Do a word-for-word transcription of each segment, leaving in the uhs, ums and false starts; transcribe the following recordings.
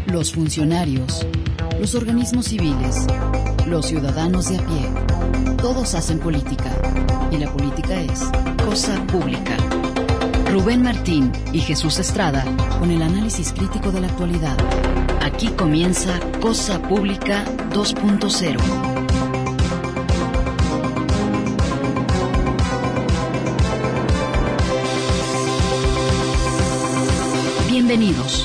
los funcionarios, los organismos civiles, los ciudadanos de a pie. Todos hacen política, y la política es cosa pública. Rubén Martín y Jesús Estrada con el análisis crítico de la actualidad. Aquí comienza Cosa Pública dos punto cero. Bienvenidos.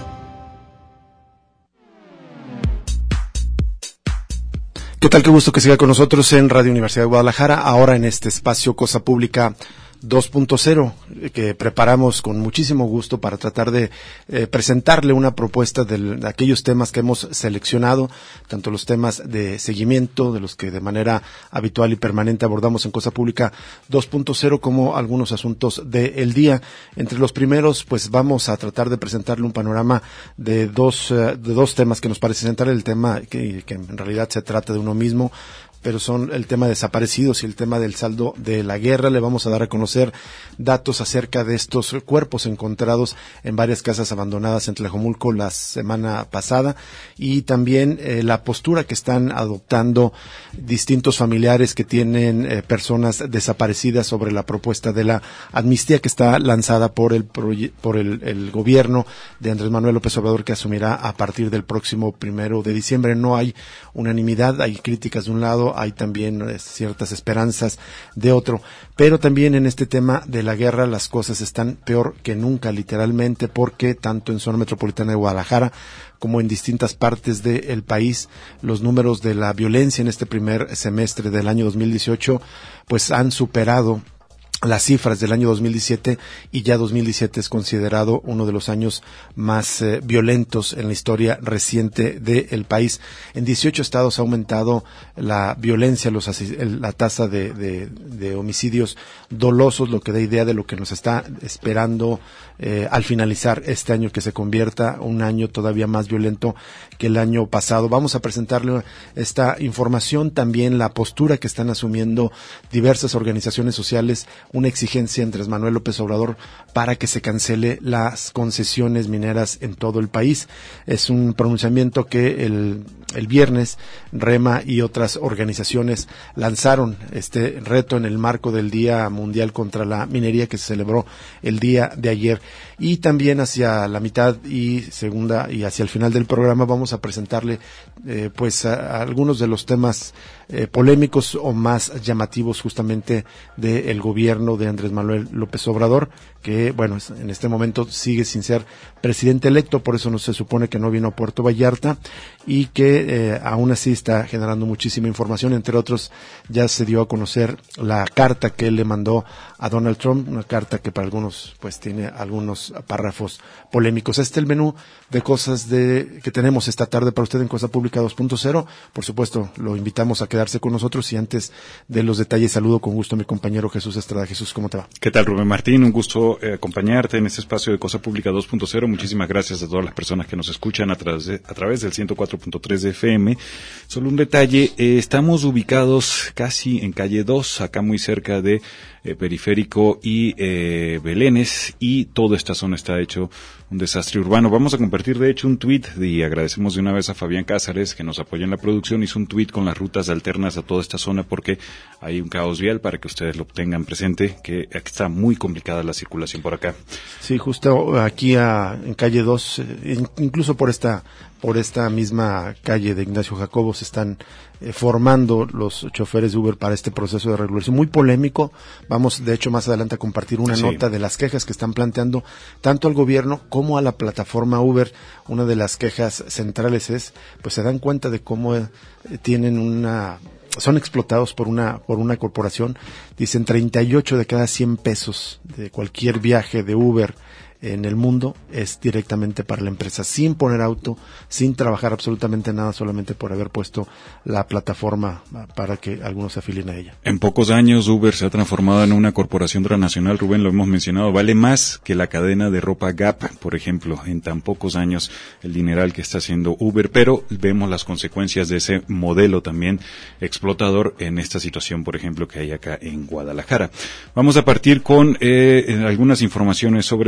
¿Qué tal? Qué gusto que siga con nosotros en Radio Universidad de Guadalajara, ahora en este espacio Cosa Pública dos punto cero, que preparamos con muchísimo gusto para tratar de eh, presentarle una propuesta de, de aquellos temas que hemos seleccionado, tanto los temas de seguimiento, de los que de manera habitual y permanente abordamos en Cosa Pública dos punto cero, como algunos asuntos del día. Entre los primeros, pues vamos a tratar de presentarle un panorama de dos, uh, de dos temas que nos parece central, el tema que, que en realidad se trata de uno mismo, pero son el tema de desaparecidos y el tema del saldo de la guerra. Le vamos a dar a conocer datos acerca de estos cuerpos encontrados en varias casas abandonadas en Tlajomulco la semana pasada, y también eh, la postura que están adoptando distintos familiares que tienen eh, personas desaparecidas sobre la propuesta de la amnistía que está lanzada por el proye- por el, el gobierno de Andrés Manuel López Obrador, que asumirá a partir del próximo primero de diciembre. No hay unanimidad, hay críticas de un lado, hay también eh, ciertas esperanzas de otro, pero también en este tema de la guerra las cosas están peor que nunca, literalmente, porque tanto en zona metropolitana de Guadalajara como en distintas partes del país, los números de la violencia en este primer semestre del año dos mil dieciocho pues han superado las cifras del año dos mil diecisiete, y ya dos mil diecisiete es considerado uno de los años más eh, violentos en la historia reciente del país. En dieciocho estados ha aumentado la violencia, los, la tasa de, de, de homicidios dolosos, lo que da idea de lo que nos está esperando eh, al finalizar este año, que se convierta un año todavía más violento que el año pasado. Vamos a presentarle esta información, también la postura que están asumiendo diversas organizaciones sociales, una exigencia entre Andrés Manuel López Obrador para que se cancele las concesiones mineras en todo el país. Es un pronunciamiento que el, el viernes REMA y otras organizaciones lanzaron este reto en el marco del Día Mundial contra la Minería, que se celebró el día de ayer. Y también hacia la mitad y segunda y hacia el final del programa vamos a presentarle eh, pues a, a algunos de los temas eh, polémicos o más llamativos justamente del gobierno de Andrés Manuel López Obrador, que bueno, en este momento sigue sin ser presidente electo, por eso no se supone que no vino a Puerto Vallarta, y que eh, aún así está generando muchísima información. Entre otros, ya se dio a conocer la carta que él le mandó a Donald Trump, una carta que para algunos pues tiene algunos párrafos polémicos. Este es el menú de cosas de que tenemos esta tarde para usted en Cosa Pública dos punto cero. Por supuesto, lo invitamos a quedarse con nosotros, y antes de los detalles saludo con gusto a mi compañero Jesús Estrada. Jesús, ¿cómo te va? ¿Qué tal, Rubén Martín? Un gusto eh, acompañarte en este espacio de Cosa Pública dos punto cero. Muchísimas gracias a todas las personas que nos escuchan a través de, a través del ciento cuatro punto tres de F M. Solo un detalle, eh, estamos ubicados casi en calle dos, acá muy cerca de eh, Periférico y eh, Belénes, y toda esta zona está hecho un desastre urbano. Vamos a compartir de hecho un tuit, y agradecemos de una vez a Fabián Cázares, que nos apoya en la producción. Hizo un tuit con las rutas alternas a toda esta zona, porque hay un caos vial, para que ustedes lo tengan presente, que está muy complicada la circulación por acá. Sí, justo aquí a, en calle dos, eh, incluso por esta por esta misma calle de Ignacio Jacobo se están eh, formando los choferes de Uber para este proceso de regulación muy polémico. Vamos, de hecho, más adelante a compartir una sí. nota de las quejas que están planteando tanto al gobierno como a la plataforma Uber. Una de las quejas centrales es, pues se dan cuenta de cómo eh, tienen una... son explotados por una por una corporación. Dicen treinta y ocho de cada cien pesos de cualquier viaje de Uber en el mundo es directamente para la empresa, sin poner auto, sin trabajar absolutamente nada, solamente por haber puesto la plataforma para que algunos se afilien a ella. En pocos años Uber se ha transformado en una corporación transnacional, Rubén, lo hemos mencionado, vale más que la cadena de ropa Gap, por ejemplo, en tan pocos años el dineral que está haciendo Uber, pero vemos las consecuencias de ese modelo también explotador en esta situación, por ejemplo, que hay acá en Guadalajara. Vamos a partir con eh, algunas informaciones sobre personas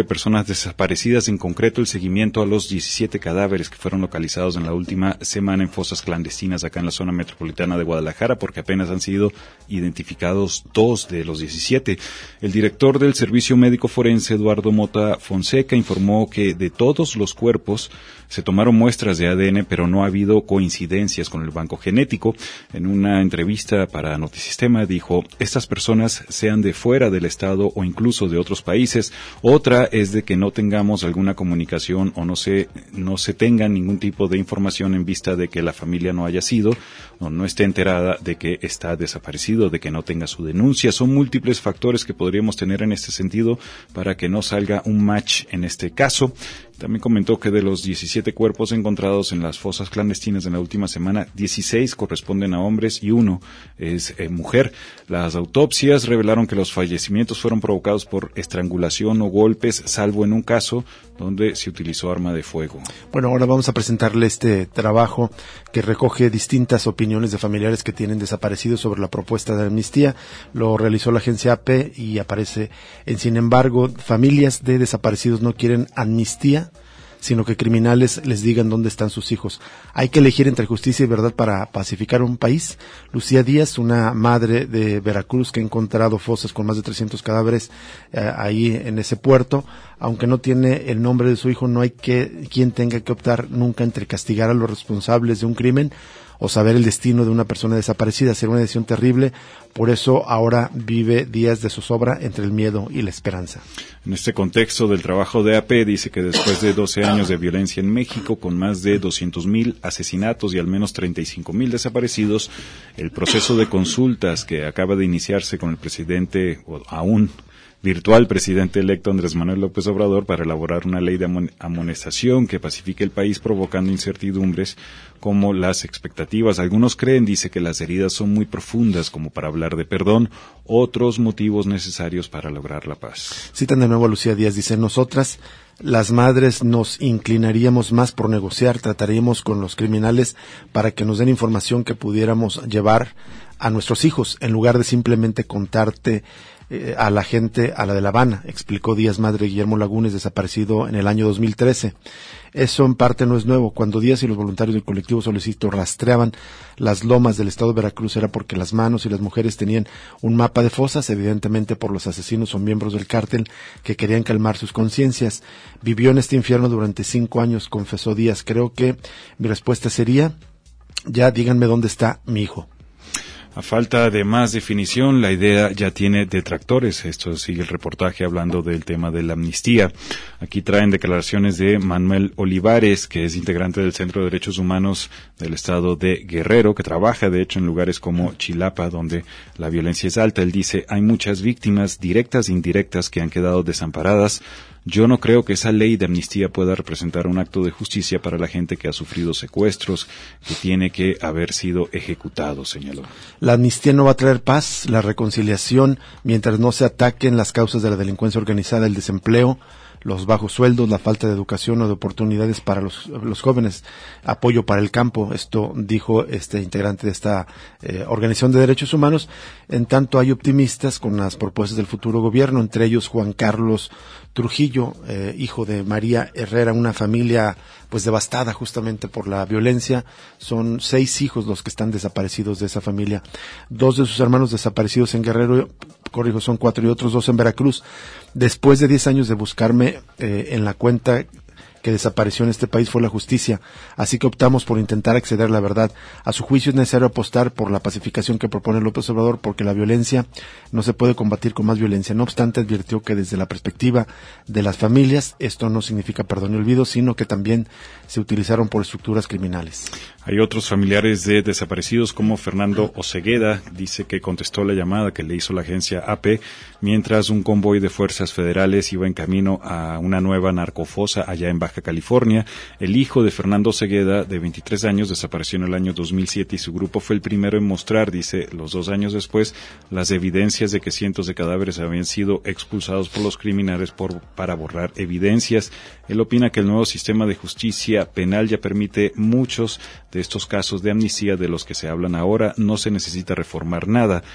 personas desaparecidas, en concreto el seguimiento a los diecisiete cadáveres que fueron localizados en la última semana en fosas clandestinas acá en la zona metropolitana de Guadalajara, porque apenas han sido identificados dos de los diecisiete. El director del Servicio Médico Forense, Eduardo Mota Fonseca, informó que de todos los cuerpos se tomaron muestras de A D N, pero no ha habido coincidencias con el banco genético. En una entrevista para Notisistema dijo, estas personas sean de fuera del estado o incluso de otros países. Otra es de que no tengamos alguna comunicación o no se, no se tenga ningún tipo de información en vista de que la familia no haya sido o no esté enterada de que está desaparecido, de que no tenga su denuncia. Son múltiples factores que podríamos tener en este sentido para que no salga un match en este caso. También comentó que de los diecisiete cuerpos encontrados en las fosas clandestinas en la última semana, dieciséis corresponden a hombres y uno es eh, mujer. Las autopsias revelaron que los fallecimientos fueron provocados por estrangulación o golpes, salvo en un caso donde se utilizó arma de fuego. Bueno, ahora vamos a presentarle este trabajo que recoge distintas opiniones de familiares que tienen desaparecidos sobre la propuesta de amnistía. Lo realizó la agencia A P y aparece en Sin embargo, familias de desaparecidos no quieren amnistía, sino que criminales les digan dónde están sus hijos. Hay que elegir entre justicia y verdad para pacificar un país. Lucía Díaz, una madre de Veracruz que ha encontrado fosas con más de trescientos cadáveres eh, ahí en ese puerto, aunque no tiene el nombre de su hijo, no hay que quien tenga que optar nunca entre castigar a los responsables de un crimen o saber el destino de una persona desaparecida. Será una decisión terrible, por eso ahora vive días de zozobra entre el miedo y la esperanza. En este contexto del trabajo de A P, dice que después de doce años de violencia en México, con más de doscientos mil asesinatos y al menos treinta y cinco mil desaparecidos, el proceso de consultas que acaba de iniciarse con el presidente, o aún virtual presidente electo Andrés Manuel López Obrador, para elaborar una ley de amonestación que pacifique el país, provocando incertidumbres como las expectativas. Algunos creen, dice, que las heridas son muy profundas como para hablar de perdón, otros motivos necesarios para lograr la paz. Citan de nuevo a Lucía Díaz, dice, nosotras las madres nos inclinaríamos más por negociar, trataríamos con los criminales para que nos den información que pudiéramos llevar a nuestros hijos, en lugar de simplemente contarte eh, a la gente, a la de La Habana, explicó Díaz, madre de Guillermo Lagunes, desaparecido en el año dos mil trece. Eso en parte no es nuevo. Cuando Díaz y los voluntarios del colectivo Solicito rastreaban las lomas del estado de Veracruz, era porque las manos y las mujeres tenían un mapa de fosas, evidentemente por los asesinos o miembros del cártel que querían calmar sus conciencias. Vivió en este infierno durante cinco años, confesó Díaz. Creo que mi respuesta sería, ya díganme dónde está mi hijo. A falta de más definición, la idea ya tiene detractores. Esto sigue el reportaje hablando del tema de la amnistía. Aquí traen declaraciones de Manuel Olivares, que es integrante del Centro de Derechos Humanos del estado de Guerrero, que trabaja de hecho en lugares como Chilapa, donde la violencia es alta. Él dice, hay muchas víctimas directas e indirectas que han quedado desamparadas. Yo no creo que esa ley de amnistía pueda representar un acto de justicia para la gente que ha sufrido secuestros, que tiene que haber sido ejecutado, señaló. La amnistía no va a traer paz, la reconciliación, mientras no se ataquen las causas de la delincuencia organizada, el desempleo, los bajos sueldos, la falta de educación o de oportunidades para los, los jóvenes, apoyo para el campo. Esto dijo este integrante de esta eh, organización de derechos humanos. En tanto, hay optimistas con las propuestas del futuro gobierno, entre ellos Juan Carlos Trujillo, eh, hijo de María Herrera, una familia pues devastada justamente por la violencia. Son seis hijos los que están desaparecidos de esa familia. Dos de sus hermanos desaparecidos en Guerrero, corrijo, son cuatro, y otros dos en Veracruz. Después de diez años de buscarme eh, en la cuenta que desapareció en este país fue la justicia, así que optamos por intentar acceder a la verdad. A su juicio es necesario apostar por la pacificación que propone López Obrador, porque la violencia no se puede combatir con más violencia. No obstante, advirtió que desde la perspectiva de las familias, esto no significa perdón y olvido, sino que también se utilizaron por estructuras criminales. Hay otros familiares de desaparecidos como Fernando Osegueda, dice que contestó la llamada que le hizo la agencia A P mientras un convoy de fuerzas federales iba en camino a una nueva narcofosa allá en Baja California. El hijo de Fernando Osegueda, de veintitrés años, desapareció en el año dos mil siete y su grupo fue el primero en mostrar, dice, los dos años después, las evidencias de que cientos de cadáveres habían sido expulsados por los criminales por, para borrar evidencias. Él opina que el nuevo sistema de justicia penal ya permite muchos de estos casos de amnistía de los que se hablan ahora, no se necesita reformar nada.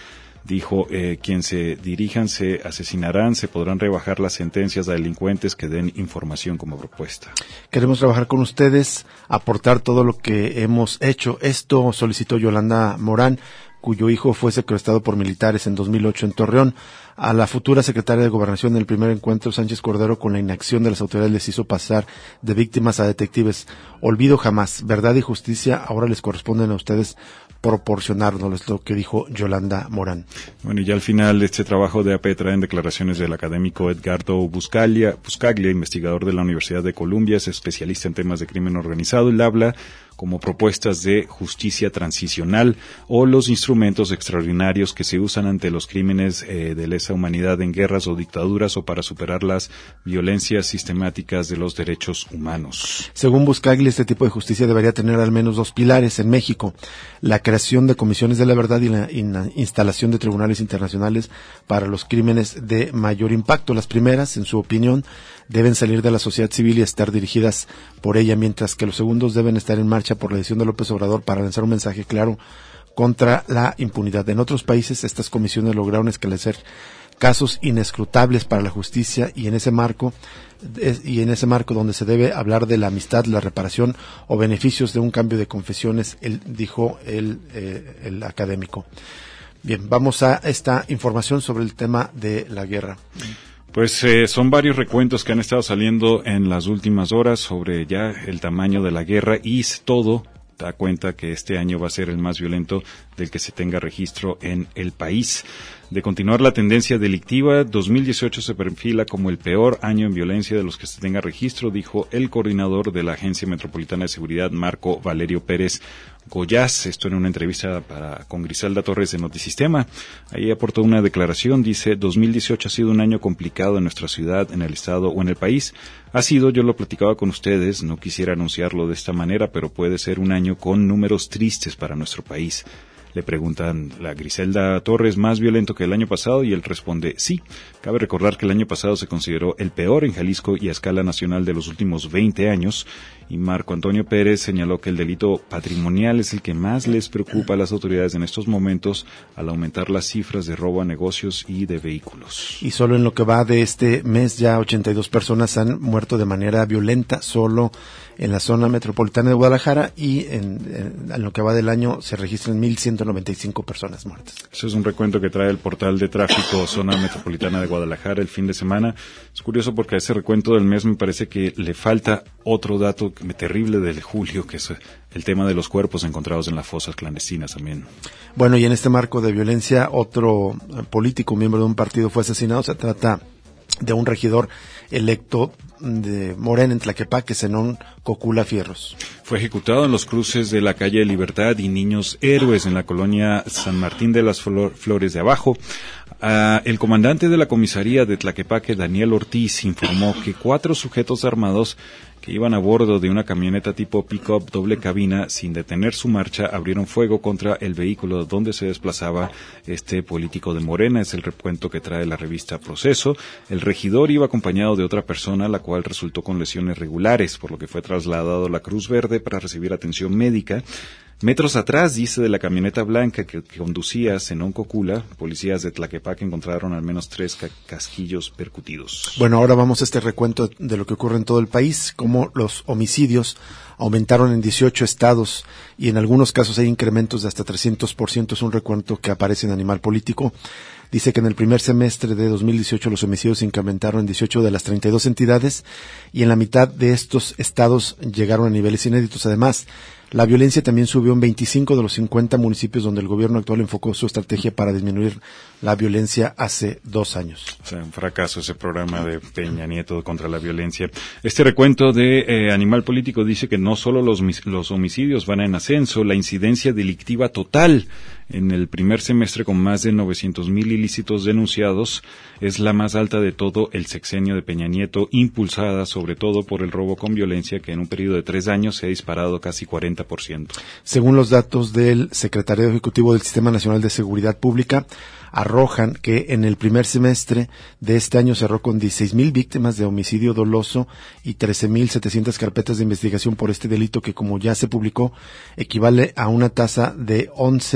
Dijo, eh, quien se dirijan se asesinarán, se podrán rebajar las sentencias a delincuentes que den información como propuesta. Queremos trabajar con ustedes, aportar todo lo que hemos hecho. Esto solicitó Yolanda Morán, cuyo hijo fue secuestrado por militares en dos mil ocho en Torreón. A la futura secretaria de Gobernación, en el primer encuentro, Sánchez Cordero, con la inacción de las autoridades, les hizo pasar de víctimas a detectives. Olvido jamás. Verdad y justicia ahora les corresponden a ustedes proporcionarnos, es lo que dijo Yolanda Morán. Bueno, y ya al final de este trabajo de A P traen declaraciones del académico Edgardo Buscaglia, Buscaglia, investigador de la Universidad de Columbia, es especialista en temas de crimen organizado. Él habla como propuestas de justicia transicional o los instrumentos extraordinarios que se usan ante los crímenes eh, de lesa humanidad en guerras o dictaduras o para superar las violencias sistemáticas de los derechos humanos. Según Buscaglia, este tipo de justicia debería tener al menos dos pilares en México: la creación de comisiones de la verdad y la in- instalación de tribunales internacionales para los crímenes de mayor impacto. Las primeras, en su opinión, deben salir de la sociedad civil y estar dirigidas por ella, mientras que los segundos deben estar en marcha por la decisión de López Obrador para lanzar un mensaje claro contra la impunidad. En otros países, estas comisiones lograron esclarecer casos inescrutables para la justicia, y en ese marco es, y en ese marco donde se debe hablar de la amistad, la reparación o beneficios de un cambio de confesiones, él, dijo el, eh, el académico. Bien, vamos a esta información sobre el tema de la guerra. Pues eh, son varios recuentos que han estado saliendo en las últimas horas sobre ya el tamaño de la guerra, y todo da cuenta que este año va a ser el más violento del que se tenga registro en el país. De continuar la tendencia delictiva, dos mil dieciocho se perfila como el peor año en violencia de los que se tenga registro, dijo el coordinador de la Agencia Metropolitana de Seguridad, Marco Valerio Pérez Goyaz, esto en una entrevista para, con Griselda Torres de Notisistema. Ahí aportó una declaración, dice: dos mil dieciocho ha sido un año complicado en nuestra ciudad, en el estado o en el país. Ha sido, yo lo platicaba con ustedes, no quisiera anunciarlo de esta manera, pero puede ser un año con números tristes para nuestro país. Le preguntan la Griselda Torres, ¿más violento que el año pasado? Y él responde, sí. Cabe recordar que el año pasado se consideró el peor en Jalisco y a escala nacional de los últimos veinte años. Y Marco Antonio Pérez señaló que el delito patrimonial es el que más les preocupa a las autoridades en estos momentos, al aumentar las cifras de robo a negocios y de vehículos. Y solo en lo que va de este mes ya ochenta y dos personas han muerto de manera violenta, solo en la zona metropolitana de Guadalajara, y en, en, en lo que va del año se registran mil ciento noventa y cinco personas muertas. Eso es un recuento que trae el portal de tráfico Zona Metropolitana de Guadalajara el fin de semana. Es curioso porque a ese recuento del mes me parece que le falta otro dato terrible del julio, que es el tema de los cuerpos encontrados en las fosas clandestinas también. Bueno, y en este marco de violencia, otro político, miembro de un partido, fue asesinado. Se trata de un regidor electo de Morena en Tlaquepaque, Zenón Cocula Fierros. Fue ejecutado en los cruces de la calle Libertad y Niños Héroes en la colonia San Martín de las Flores de Abajo. Uh, el comandante de la comisaría de Tlaquepaque, Daniel Ortiz, informó que cuatro sujetos armados que iban a bordo de una camioneta tipo pick-up doble cabina, sin detener su marcha, abrieron fuego contra el vehículo donde se desplazaba este político de Morena. Es el recuento que trae la revista Proceso. El regidor iba acompañado de otra persona, la cual resultó con lesiones regulares, por lo que fue trasladado a la Cruz Verde para recibir atención médica. Metros atrás, dice, de la camioneta blanca que, que conducía Zenón Cocula, policías de Tlaquepaque encontraron al menos tres ca- casquillos percutidos. Bueno, ahora vamos a este recuento de lo que ocurre en todo el país, cómo los homicidios aumentaron en dieciocho estados y en algunos casos hay incrementos de hasta trescientos por ciento. Es un recuento que aparece en Animal Político. Dice que en el primer semestre de dos mil dieciocho los homicidios se incrementaron en dieciocho de las treinta y dos entidades y en la mitad de estos estados llegaron a niveles inéditos. Además, la violencia también subió en veinticinco de los cincuenta municipios donde el gobierno actual enfocó su estrategia para disminuir la violencia hace dos años. O sea, un fracaso ese programa de Peña Nieto contra la violencia. Este recuento de eh, Animal Político dice que no solo los, los homicidios van en ascenso, la incidencia delictiva total en el primer semestre, con más de novecientos mil ilícitos denunciados, es la más alta de todo el sexenio de Peña Nieto, impulsada sobre todo por el robo con violencia, que en un periodo de tres años se ha disparado casi cuarenta por ciento. Según los datos del Secretariado Ejecutivo del Sistema Nacional de Seguridad Pública, arrojan que en el primer semestre de este año cerró con dieciséis mil víctimas de homicidio doloso y trece mil setecientas carpetas de investigación por este delito, que, como ya se publicó, equivale a una tasa de once homicidios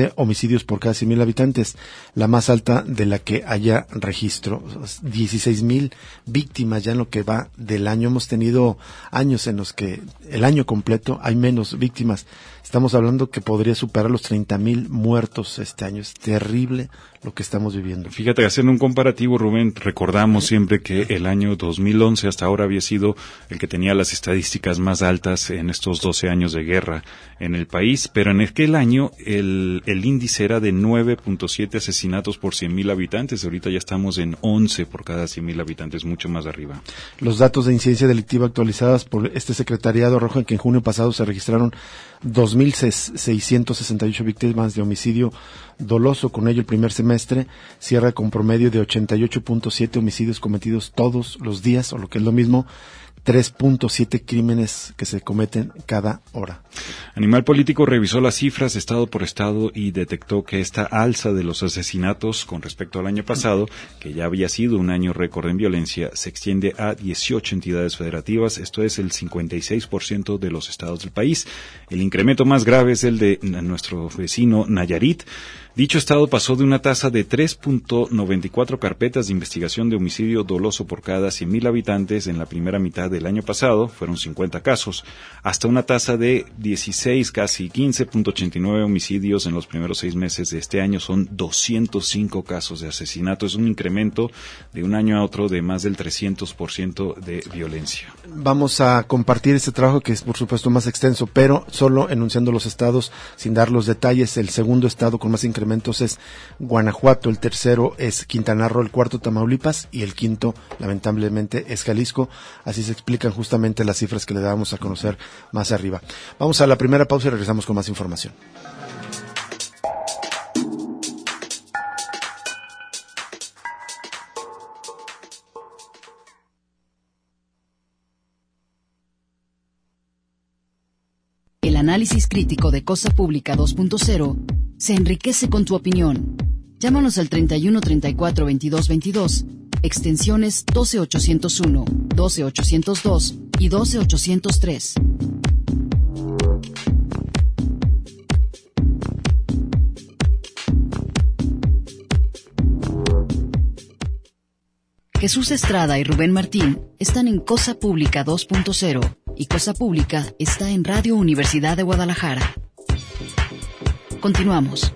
homicidios por cada cien mil habitantes, la más alta de la que haya registro. dieciséis mil víctimas ya en lo que va del año. Hemos tenido años en los que el año completo hay menos víctimas. Estamos hablando que podría superar los treinta mil muertos este año. Es terrible lo que estamos viviendo. Fíjate, haciendo un comparativo, Rubén, recordamos siempre que el año dos mil once hasta ahora había sido el que tenía las estadísticas más altas en estos doce años de guerra en el país, pero en aquel año el, el índice era de nueve punto siete asesinatos por cien mil habitantes. Ahorita ya estamos en once por cada cien mil habitantes, mucho más arriba. Los datos de incidencia delictiva actualizadas por este secretariado arrojan que en junio pasado se registraron dos mil seiscientas sesenta y ocho víctimas de homicidio doloso. Con ello, el primer semestre cierra con promedio de ochenta y ocho punto siete homicidios cometidos todos los días, o lo que es lo mismo, tres punto siete crímenes que se cometen cada hora. Animal Político revisó las cifras estado por estado y detectó que esta alza de los asesinatos con respecto al año pasado, que ya había sido un año récord en violencia, se extiende a dieciocho entidades federativas, esto es el cincuenta y seis por ciento de los estados del país. El incremento más grave es el de nuestro vecino Nayarit. Dicho estado pasó de una tasa de tres punto noventa y cuatro carpetas de investigación de homicidio doloso por cada cien mil habitantes en la primera mitad del año pasado, fueron cincuenta casos, hasta una tasa de dieciséis, casi quince punto ochenta y nueve homicidios en los primeros seis meses de este año. Son doscientos cinco casos de asesinato. Es un incremento de un año a otro de más del trescientos por ciento de violencia. Vamos a compartir este trabajo, que es por supuesto más extenso, pero solo enunciando los estados sin dar los detalles. El segundo estado con más incrementos es Guanajuato, el tercero es Quintana Roo, el cuarto Tamaulipas y el quinto lamentablemente es Jalisco. Así se explican justamente las cifras que le dábamos a conocer más arriba. Vamos a la primera pausa y regresamos con más información. El análisis crítico de Cosa Pública dos punto cero se enriquece con tu opinión. Llámanos al treinta y uno, treinta y cuatro, veintidós, veintidós, extensiones doce ochocientos uno, doce ochocientos dos y doce ochocientos tres. Jesús Estrada y Rubén Martín están en Cosa Pública dos punto cero y Cosa Pública está en Radio Universidad de Guadalajara. Continuamos.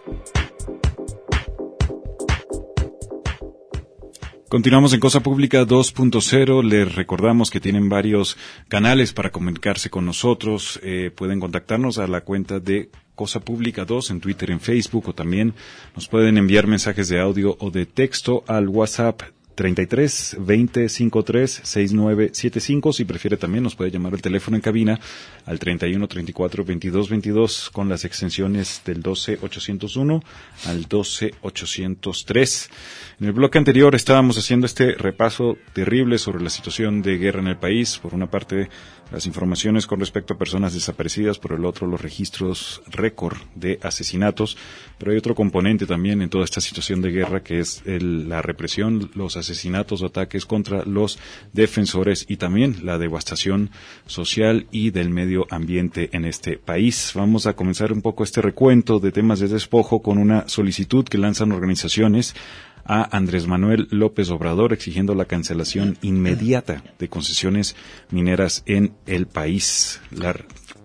Continuamos en Cosa Pública dos punto cero. Les recordamos que tienen varios canales para comunicarse con nosotros. Eh, pueden contactarnos a la cuenta de Cosa Pública dos en Twitter, en Facebook, o también nos pueden enviar mensajes de audio o de texto al WhatsApp treinta y tres, veinte, cincuenta y tres, sesenta y nueve setenta y cinco. Si prefiere, también nos puede llamar al teléfono en cabina al treinta y uno, treinta y cuatro, veintidós, veintidós con las extensiones del doce ochocientos uno al doce ochocientos tres. En el bloque anterior estábamos haciendo este repaso terrible sobre la situación de guerra en el país. Por una parte, las informaciones con respecto a personas desaparecidas, por el otro, los registros récord de asesinatos. Pero hay otro componente también en toda esta situación de guerra, que es el, la represión, los asesinatos o ataques contra los defensores y también la devastación social y del medio ambiente en este país. Vamos a comenzar un poco este recuento de temas de despojo con una solicitud que lanzan organizaciones a Andrés Manuel López Obrador exigiendo la cancelación inmediata de concesiones mineras en el país. La...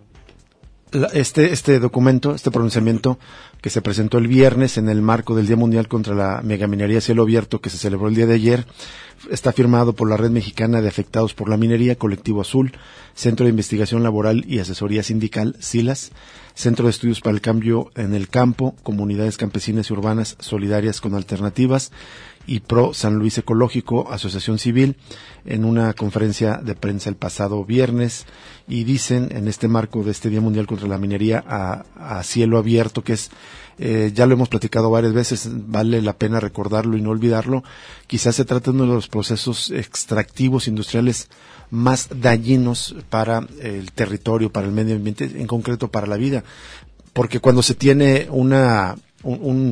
Este, este documento, este pronunciamiento que se presentó el viernes en el marco del Día Mundial contra la Megaminería a Cielo Abierto, que se celebró el día de ayer, está firmado por la Red Mexicana de Afectados por la Minería, Colectivo Azul, Centro de Investigación Laboral y Asesoría Sindical, SILAS, Centro de Estudios para el Cambio en el Campo, Comunidades Campesinas y Urbanas Solidarias con Alternativas y Pro San Luis Ecológico, Asociación Civil, en una conferencia de prensa el pasado viernes, y dicen en este marco de este Día Mundial contra la Minería a, a Cielo Abierto, que es, eh, ya lo hemos platicado varias veces, vale la pena recordarlo y no olvidarlo, quizás se trata de uno de los procesos extractivos industriales más dañinos para el territorio, para el medio ambiente, en concreto para la vida, porque cuando se tiene una un, un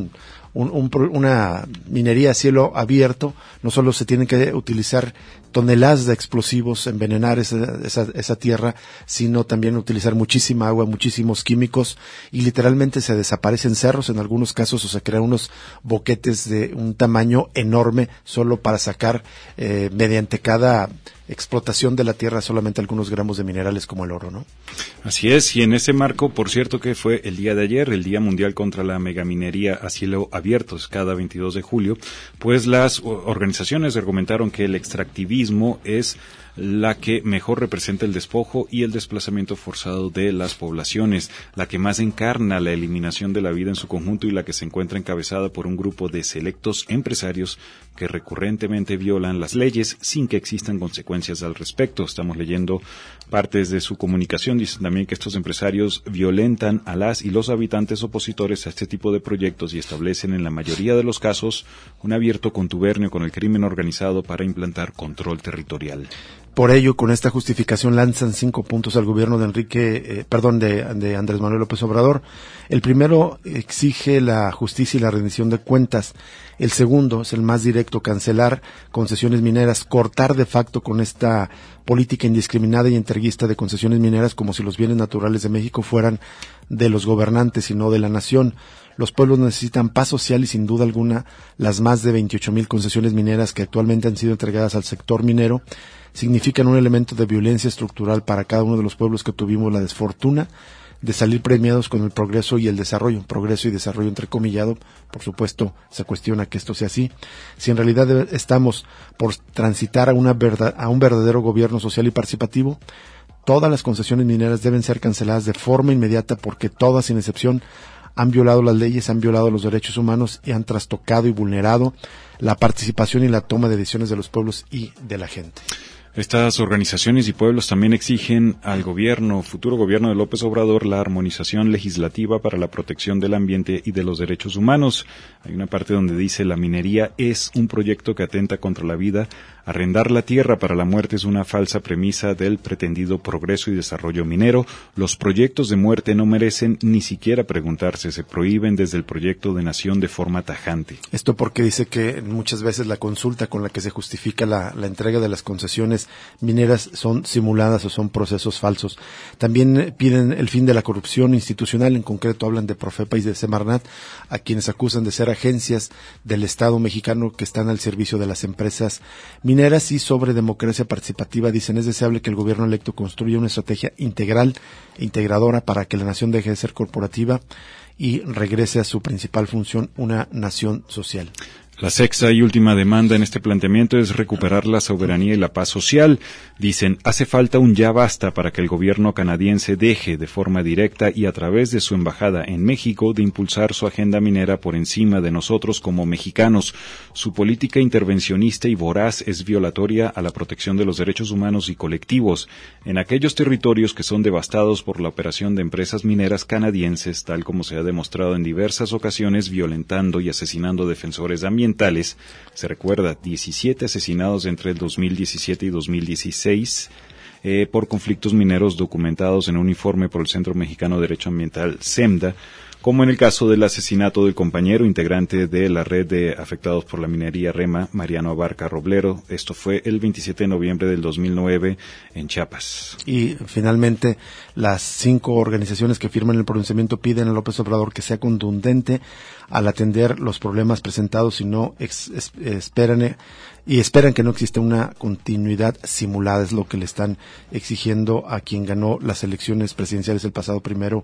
un, un, una minería a cielo abierto, no solo se tienen que utilizar toneladas de explosivos, envenenar esa, esa, esa tierra, sino también utilizar muchísima agua, muchísimos químicos, y literalmente se desaparecen cerros en algunos casos, o se crean unos boquetes de un tamaño enorme solo para sacar eh, mediante cada explotación de la tierra solamente algunos gramos de minerales como el oro, ¿no? Así es, y en ese marco, por cierto, que fue el día de ayer, el Día Mundial contra la Megaminería a cielo abierto, cada veintidós de julio, pues las organizaciones argumentaron que el extractivismo es la que mejor representa el despojo y el desplazamiento forzado de las poblaciones, la que más encarna la eliminación de la vida en su conjunto y la que se encuentra encabezada por un grupo de selectos empresarios que recurrentemente violan las leyes sin que existan consecuencias al respecto. Estamos leyendo partes de su comunicación. Dicen también que estos empresarios violentan a las y los habitantes opositores a este tipo de proyectos y establecen en la mayoría de los casos un abierto contubernio con el crimen organizado para implantar control territorial. Por ello, con esta justificación lanzan cinco puntos al gobierno de Enrique, eh, perdón, de, de Andrés Manuel López Obrador. El primero exige la justicia y la rendición de cuentas. El segundo es el más directo, cancelar concesiones mineras, cortar de facto con esta política indiscriminada y entreguista de concesiones mineras como si los bienes naturales de México fueran de los gobernantes y no de la nación. Los pueblos necesitan paz social y sin duda alguna las más de veintiocho mil concesiones mineras que actualmente han sido entregadas al sector minero significan un elemento de violencia estructural para cada uno de los pueblos que tuvimos la desfortuna de salir premiados con el progreso y el desarrollo, progreso y desarrollo entrecomillado. Por supuesto, se cuestiona que esto sea así. Si en realidad estamos por transitar a, una verdad, a un verdadero gobierno social y participativo, todas las concesiones mineras deben ser canceladas de forma inmediata porque todas, sin excepción, han violado las leyes, han violado los derechos humanos y han trastocado y vulnerado la participación y la toma de decisiones de los pueblos y de la gente. Estas organizaciones y pueblos también exigen al gobierno, futuro gobierno de López Obrador, la armonización legislativa para la protección del ambiente y de los derechos humanos. Hay una parte donde dice la minería es un proyecto que atenta contra la vida. Arrendar la tierra para la muerte es una falsa premisa del pretendido progreso y desarrollo minero. Los proyectos de muerte no merecen ni siquiera preguntarse, se prohíben desde el proyecto de nación de forma tajante. Esto porque dice que muchas veces la consulta con la que se justifica la, la entrega de las concesiones mineras son simuladas o son procesos falsos. También piden el fin de la corrupción institucional, en concreto hablan de Profepa y de Semarnat, a quienes acusan de ser agencias del Estado mexicano que están al servicio de las empresas mineras. Y sobre democracia participativa dicen es deseable que el gobierno electo construya una estrategia integral e integradora para que la nación deje de ser corporativa y regrese a su principal función, una nación social. La sexta y última demanda en este planteamiento es recuperar la soberanía y la paz social. Dicen, hace falta un ya basta para que el gobierno canadiense deje de forma directa y a través de su embajada en México de impulsar su agenda minera por encima de nosotros como mexicanos. Su política intervencionista y voraz es violatoria a la protección de los derechos humanos y colectivos en aquellos territorios que son devastados por la operación de empresas mineras canadienses, tal como se ha demostrado en diversas ocasiones, violentando y asesinando defensores ambientales. Se recuerda, diecisiete asesinados entre el dos mil diecisiete y dos mil dieciséis eh, por conflictos mineros documentados en un informe por el Centro Mexicano de Derecho Ambiental, CEMDA, como en el caso del asesinato del compañero integrante de la red de afectados por la minería REMA, Mariano Abarca Roblero. Esto fue el veintisiete de noviembre del dos mil nueve en Chiapas. Y finalmente, las cinco organizaciones que firman el pronunciamiento piden a López Obrador que sea contundente al atender los problemas presentados y no ex, es, esperan y esperan que no exista una continuidad simulada, es lo que le están exigiendo a quien ganó las elecciones presidenciales el pasado primero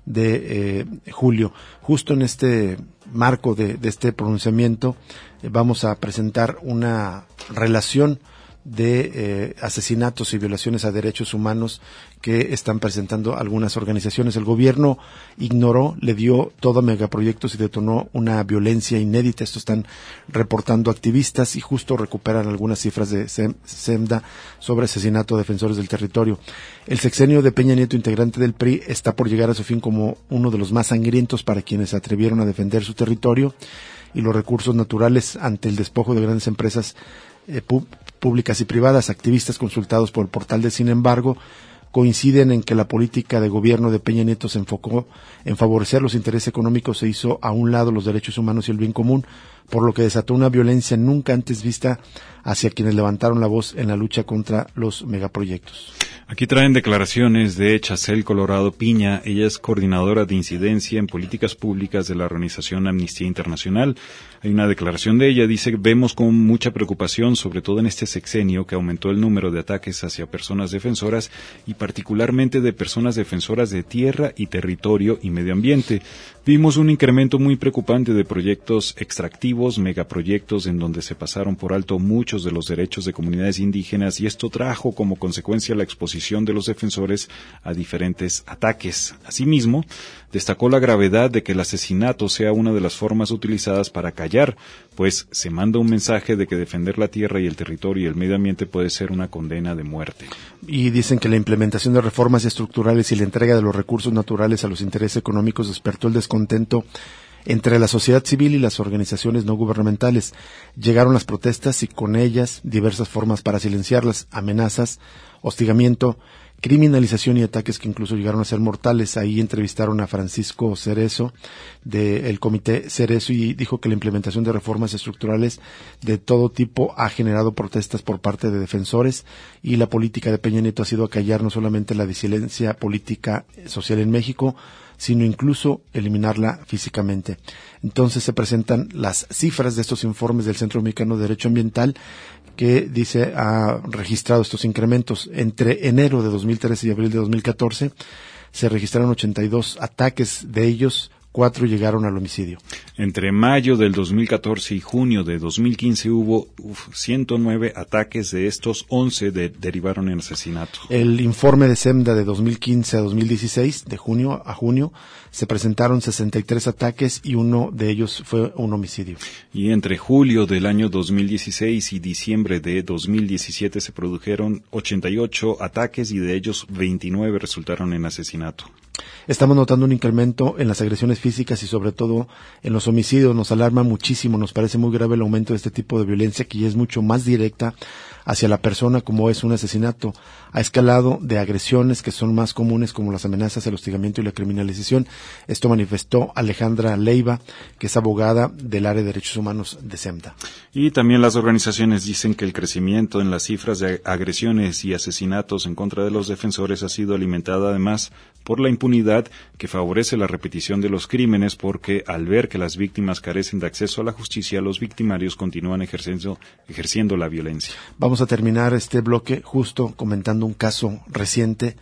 de eh, julio. Justo en este marco de, de este pronunciamiento eh, vamos a presentar una relación de eh, asesinatos y violaciones a derechos humanos que están presentando algunas organizaciones. El gobierno ignoró, le dio todo a megaproyectos y detonó una violencia inédita. Esto están reportando activistas y justo recuperan algunas cifras de CEMDA sobre asesinato de defensores del territorio. El sexenio de Peña Nieto, integrante del P R I, está por llegar a su fin como uno de los más sangrientos para quienes se atrevieron a defender su territorio y los recursos naturales ante el despojo de grandes empresas eh, públicas y privadas. Activistas consultados por el portal de Sin embargo coinciden en que la política de gobierno de Peña Nieto se enfocó en favorecer los intereses económicos, se hizo a un lado los derechos humanos y el bien común, por lo que desató una violencia nunca antes vista hacia quienes levantaron la voz en la lucha contra los megaproyectos. Aquí traen declaraciones de Chacel Colorado Piña. Ella es coordinadora de incidencia en políticas públicas de la organización Amnistía Internacional. Hay una declaración de ella, dice: vemos con mucha preocupación, sobre todo en este sexenio, que aumentó el número de ataques hacia personas defensoras y particularmente de personas defensoras de tierra y territorio y medio ambiente. Vimos un incremento muy preocupante de proyectos extractivos, megaproyectos en donde se pasaron por alto muchos de los derechos de comunidades indígenas, y esto trajo como consecuencia la exposición de los defensores a diferentes ataques. Asimismo, destacó la gravedad de que el asesinato sea una de las formas utilizadas para callar, pues se manda un mensaje de que defender la tierra y el territorio y el medio ambiente puede ser una condena de muerte. Y dicen que la implementación de reformas estructurales y la entrega de los recursos naturales a los intereses económicos despertó el descontento entre la sociedad civil y las organizaciones no gubernamentales. Llegaron las protestas y con ellas diversas formas para silenciarlas: amenazas, hostigamiento, criminalización y ataques que incluso llegaron a ser mortales. Ahí entrevistaron a Francisco Cerezo del Comité Cerezo y dijo que la implementación de reformas estructurales de todo tipo ha generado protestas por parte de defensores, y la política de Peña Nieto ha sido acallar no solamente la disidencia política social en México, sino incluso eliminarla físicamente. Entonces se presentan las cifras de estos informes del Centro Mexicano de Derecho Ambiental, que dice ha registrado estos incrementos. Entre enero de dos mil trece y abril de dos mil catorce se registraron ochenta y dos ataques, de ellos cuatro llegaron al homicidio. Entre mayo del dos mil catorce y junio de dos mil quince hubo uf, ciento nueve ataques, de estos once de, derivaron en asesinato. El informe de SEMDA de dos mil quince a dos mil dieciséis, de junio a junio, se presentaron sesenta y tres ataques y uno de ellos fue un homicidio. Y entre julio del año dos mil dieciséis y diciembre de dos mil diecisiete se produjeron ochenta y ocho ataques y de ellos veintinueve resultaron en asesinato. Estamos notando un incremento en las agresiones físicas y sobre todo en los homicidios. Nos alarma muchísimo, nos parece muy grave el aumento de este tipo de violencia, que ya es mucho más directa hacia la persona, como es un asesinato. Ha escalado de agresiones que son más comunes, como las amenazas, el hostigamiento y la criminalización. Esto manifestó Alejandra Leiva, que es abogada del área de derechos humanos de SEMDA. Y también las organizaciones dicen que el crecimiento en las cifras de agresiones y asesinatos en contra de los defensores ha sido alimentada además por la impunidad que favorece la repetición de los crímenes, porque al ver que las víctimas carecen de acceso a la justicia, los victimarios continúan ejerciendo, ejerciendo la violencia. Vamos a terminar este bloque justo comentando un caso reciente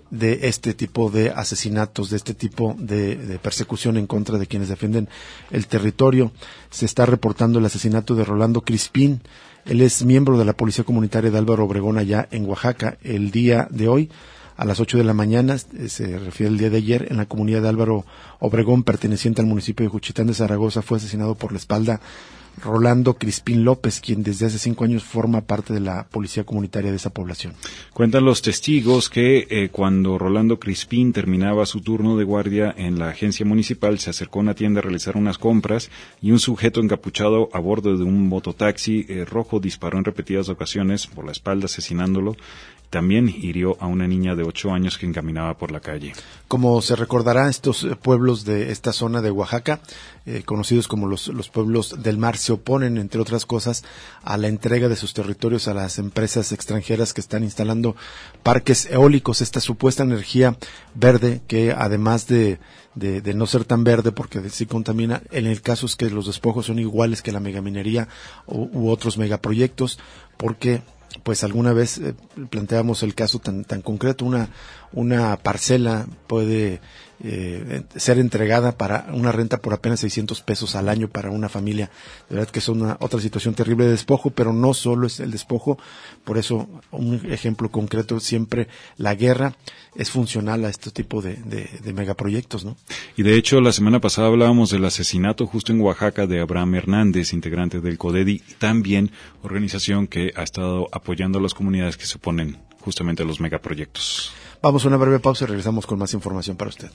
de este tipo de asesinatos, de este tipo de, de persecución en contra de quienes defienden el territorio. Se está reportando el asesinato de Rolando Crispín. Él es miembro de la Policía Comunitaria de Álvaro Obregón allá en Oaxaca. El día de hoy, a las ocho de la mañana, se refiere al día de ayer, en la comunidad de Álvaro Obregón, perteneciente al municipio de Juchitán de Zaragoza, fue asesinado por la espalda Rolando Crispín López, quien desde hace cinco años forma parte de la policía comunitaria de esa población. Cuentan los testigos que eh, cuando Rolando Crispín terminaba su turno de guardia en la agencia municipal, se acercó a una tienda a realizar unas compras y un sujeto encapuchado a bordo de un mototaxi eh, rojo disparó en repetidas ocasiones por la espalda, asesinándolo. También hirió a una niña de ocho años que encaminaba por la calle. Como se recordará, estos pueblos de esta zona de Oaxaca, eh, conocidos como los, los pueblos del mar, se oponen, entre otras cosas, a la entrega de sus territorios a las empresas extranjeras que están instalando parques eólicos, esta supuesta energía verde que, además de, de, de no ser tan verde porque sí contamina, en el caso es que los despojos son iguales que la megaminería u, u otros megaproyectos, porque pues alguna vez eh, planteamos el caso tan tan concreto, una una parcela puede eh, ser entregada para una renta por apenas seiscientos pesos al año para una familia. De verdad que es una otra situación terrible de despojo, pero no solo es el despojo. Por eso, un ejemplo concreto, siempre la guerra es funcional a este tipo de, de, de megaproyectos, ¿no? Y de hecho, la semana pasada hablábamos del asesinato justo en Oaxaca de Abraham Hernández, integrante del CODEDI, también organización que ha estado apoyando a las comunidades que se oponen justamente a los megaproyectos. Vamos a una breve pausa y regresamos con más información para usted.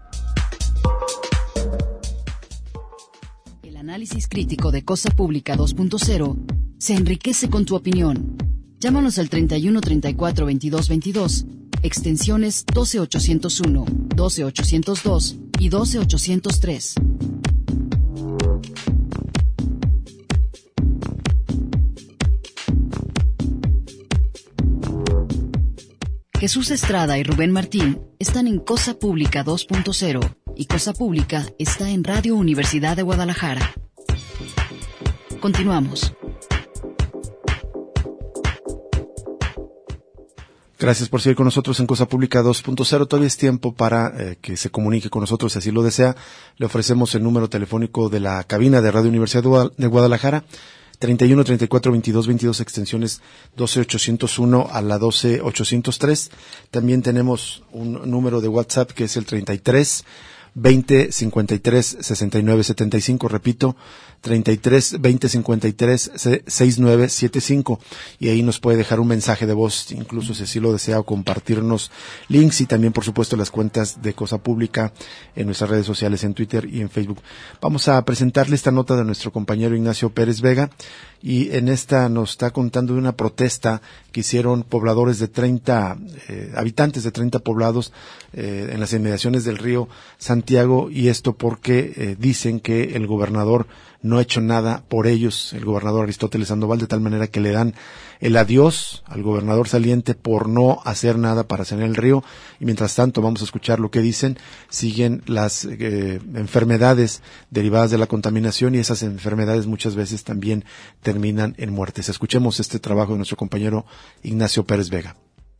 El análisis crítico de Cosa Pública dos punto cero se enriquece con tu opinión. Llámanos al treinta y uno, treinta y cuatro, veintidós, veintidós extensiones doce ochocientos uno, doce ochocientos dos y doce ochocientos tres. Jesús Estrada y Rubén Martín están en Cosa Pública dos punto cero y Cosa Pública está en Radio Universidad de Guadalajara. Continuamos. Gracias por seguir con nosotros en Cosa Pública dos punto cero. Todavía es tiempo para eh, que se comunique con nosotros si así lo desea. Le ofrecemos el número telefónico de la cabina de Radio Universidad de Guadalajara, treinta y uno, treinta y cuatro, veintidós, veintidós, extensiones doce ochocientos uno a la doce ochocientos tres. También tenemos un número de WhatsApp que es el treinta y tres, veinte, cincuenta y tres, sesenta y nueve, setenta y cinco, repito, treinta y tres, veinte, cincuenta y tres, sesenta y nueve, setenta y cinco, y ahí nos puede dejar un mensaje de voz, incluso si así lo desea, o compartirnos links, y también por supuesto las cuentas de Cosa Pública en nuestras redes sociales, en Twitter y en Facebook. Vamos a presentarle esta nota de nuestro compañero Ignacio Pérez Vega, y en esta nos está contando de una protesta que hicieron pobladores de treinta, eh, habitantes de treinta poblados eh, en las inmediaciones del río Santiago, y esto porque eh, dicen que el gobernador no ha hecho nada por ellos, el gobernador Aristóteles Sandoval, de tal manera que le dan el adiós al gobernador saliente por no hacer nada para sanear el río. Y mientras tanto vamos a escuchar lo que dicen. Siguen las eh, enfermedades derivadas de la contaminación, y esas enfermedades muchas veces también terminan en muertes. Escuchemos este trabajo de nuestro compañero Ignacio Pérez Vega.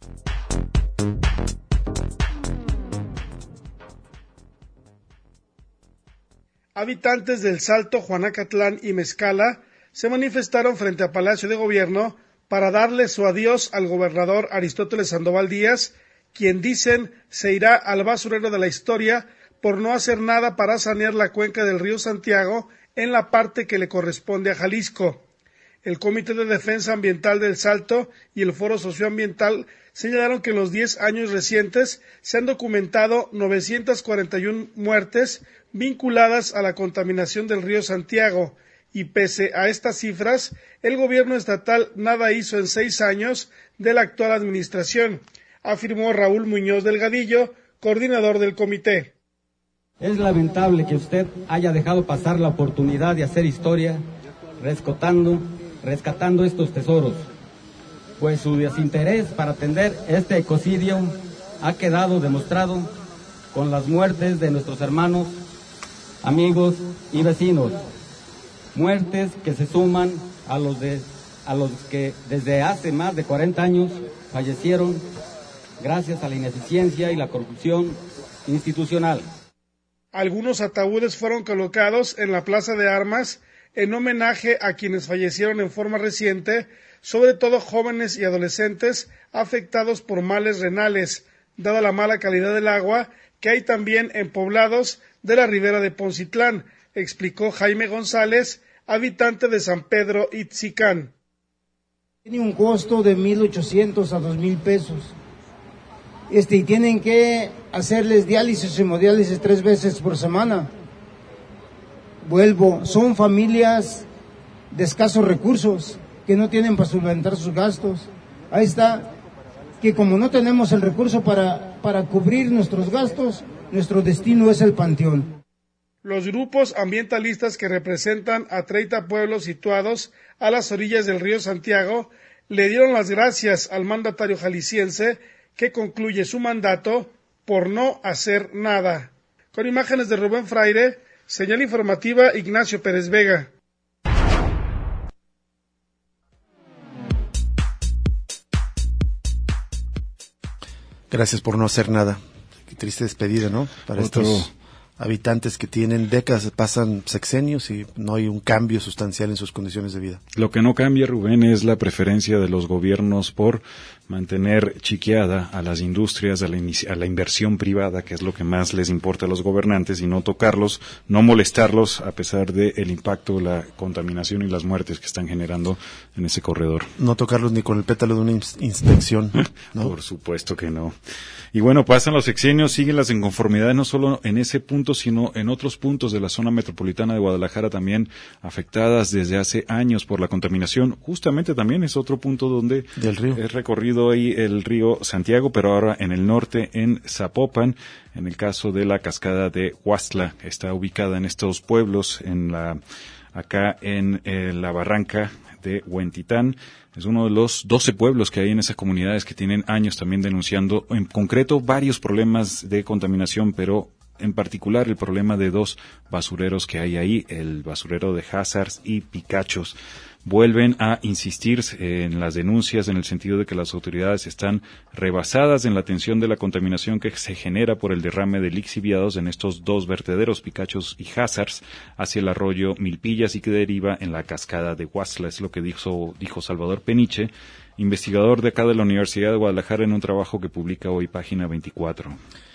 Habitantes del Salto, Juanacatlán y Mezcala se manifestaron frente a Palacio de Gobierno para darle su adiós al gobernador Aristóteles Sandoval Díaz, quien dicen se irá al basurero de la historia por no hacer nada para sanear la cuenca del río Santiago en la parte que le corresponde a Jalisco. El Comité de Defensa Ambiental del Salto y el Foro Socioambiental señalaron que en los diez años recientes se han documentado novecientas cuarenta y una muertes vinculadas a la contaminación del río Santiago, y pese a estas cifras, el gobierno estatal nada hizo en seis años de la actual administración, afirmó Raúl Muñoz Delgadillo, coordinador del comité. Es lamentable que usted haya dejado pasar la oportunidad de hacer historia rescatando, rescatando estos tesoros, pues su desinterés para atender este ecocidio ha quedado demostrado con las muertes de nuestros hermanos, amigos y vecinos, muertes que se suman a los de a los que desde hace más de cuarenta años fallecieron gracias a la ineficiencia y la corrupción institucional. Algunos ataúdes fueron colocados en la Plaza de Armas en homenaje a quienes fallecieron en forma reciente, sobre todo jóvenes y adolescentes afectados por males renales, dada la mala calidad del agua que hay también en poblados de la ribera de Poncitlán, explicó Jaime González, habitante de San Pedro Itzicán. Tiene un costo de mil ochocientos a dos mil pesos. Este, y tienen que hacerles diálisis, hemodiálisis tres veces por semana. Vuelvo, son familias de escasos recursos que no tienen para solventar sus gastos. Ahí está, que como no tenemos el recurso para, para cubrir nuestros gastos, nuestro destino es el panteón. Los grupos ambientalistas que representan a treinta pueblos situados a las orillas del río Santiago le dieron las gracias al mandatario jalisciense, que concluye su mandato por no hacer nada. Con imágenes de Rubén Fraire, señal informativa Ignacio Pérez Vega. Gracias por no hacer nada. Qué triste despedida, ¿no? Para Otro... estos habitantes que tienen décadas, pasan sexenios y no hay un cambio sustancial en sus condiciones de vida. Lo que no cambia, Rubén, es la preferencia de los gobiernos por mantener chiqueada a las industrias, a la, a la inversión privada, que es lo que más les importa a los gobernantes, y no tocarlos, no molestarlos, a pesar del impacto, la contaminación y las muertes que están generando en ese corredor. No tocarlos ni con el pétalo de una ins- inspección, ¿no? Por supuesto que no. Y bueno, pasan los sexenios, siguen las inconformidades, no solo en ese punto, sino en otros puntos de la zona metropolitana de Guadalajara, también afectadas desde hace años por la contaminación. Justamente también es otro punto donde del río es recorrido sido ahí el río Santiago, pero ahora en el norte, en Zapopan. En el caso de la cascada de Huastla, está ubicada en estos pueblos, en la acá en eh, la barranca de Huentitán. Es uno de los doce pueblos que hay en esas comunidades que tienen años también denunciando, en concreto, varios problemas de contaminación, pero en particular el problema de dos basureros que hay ahí, el basurero de Hazards y Picachos. Vuelven a insistir en las denuncias en el sentido de que las autoridades están rebasadas en la atención de la contaminación que se genera por el derrame de lixiviados en estos dos vertederos, Picachos y Hazards, hacia el arroyo Milpillas y que deriva en la cascada de Huastla. Es lo que dijo, dijo Salvador Peniche, investigador de acá de la Universidad de Guadalajara, en un trabajo que publica hoy Página veinticuatro.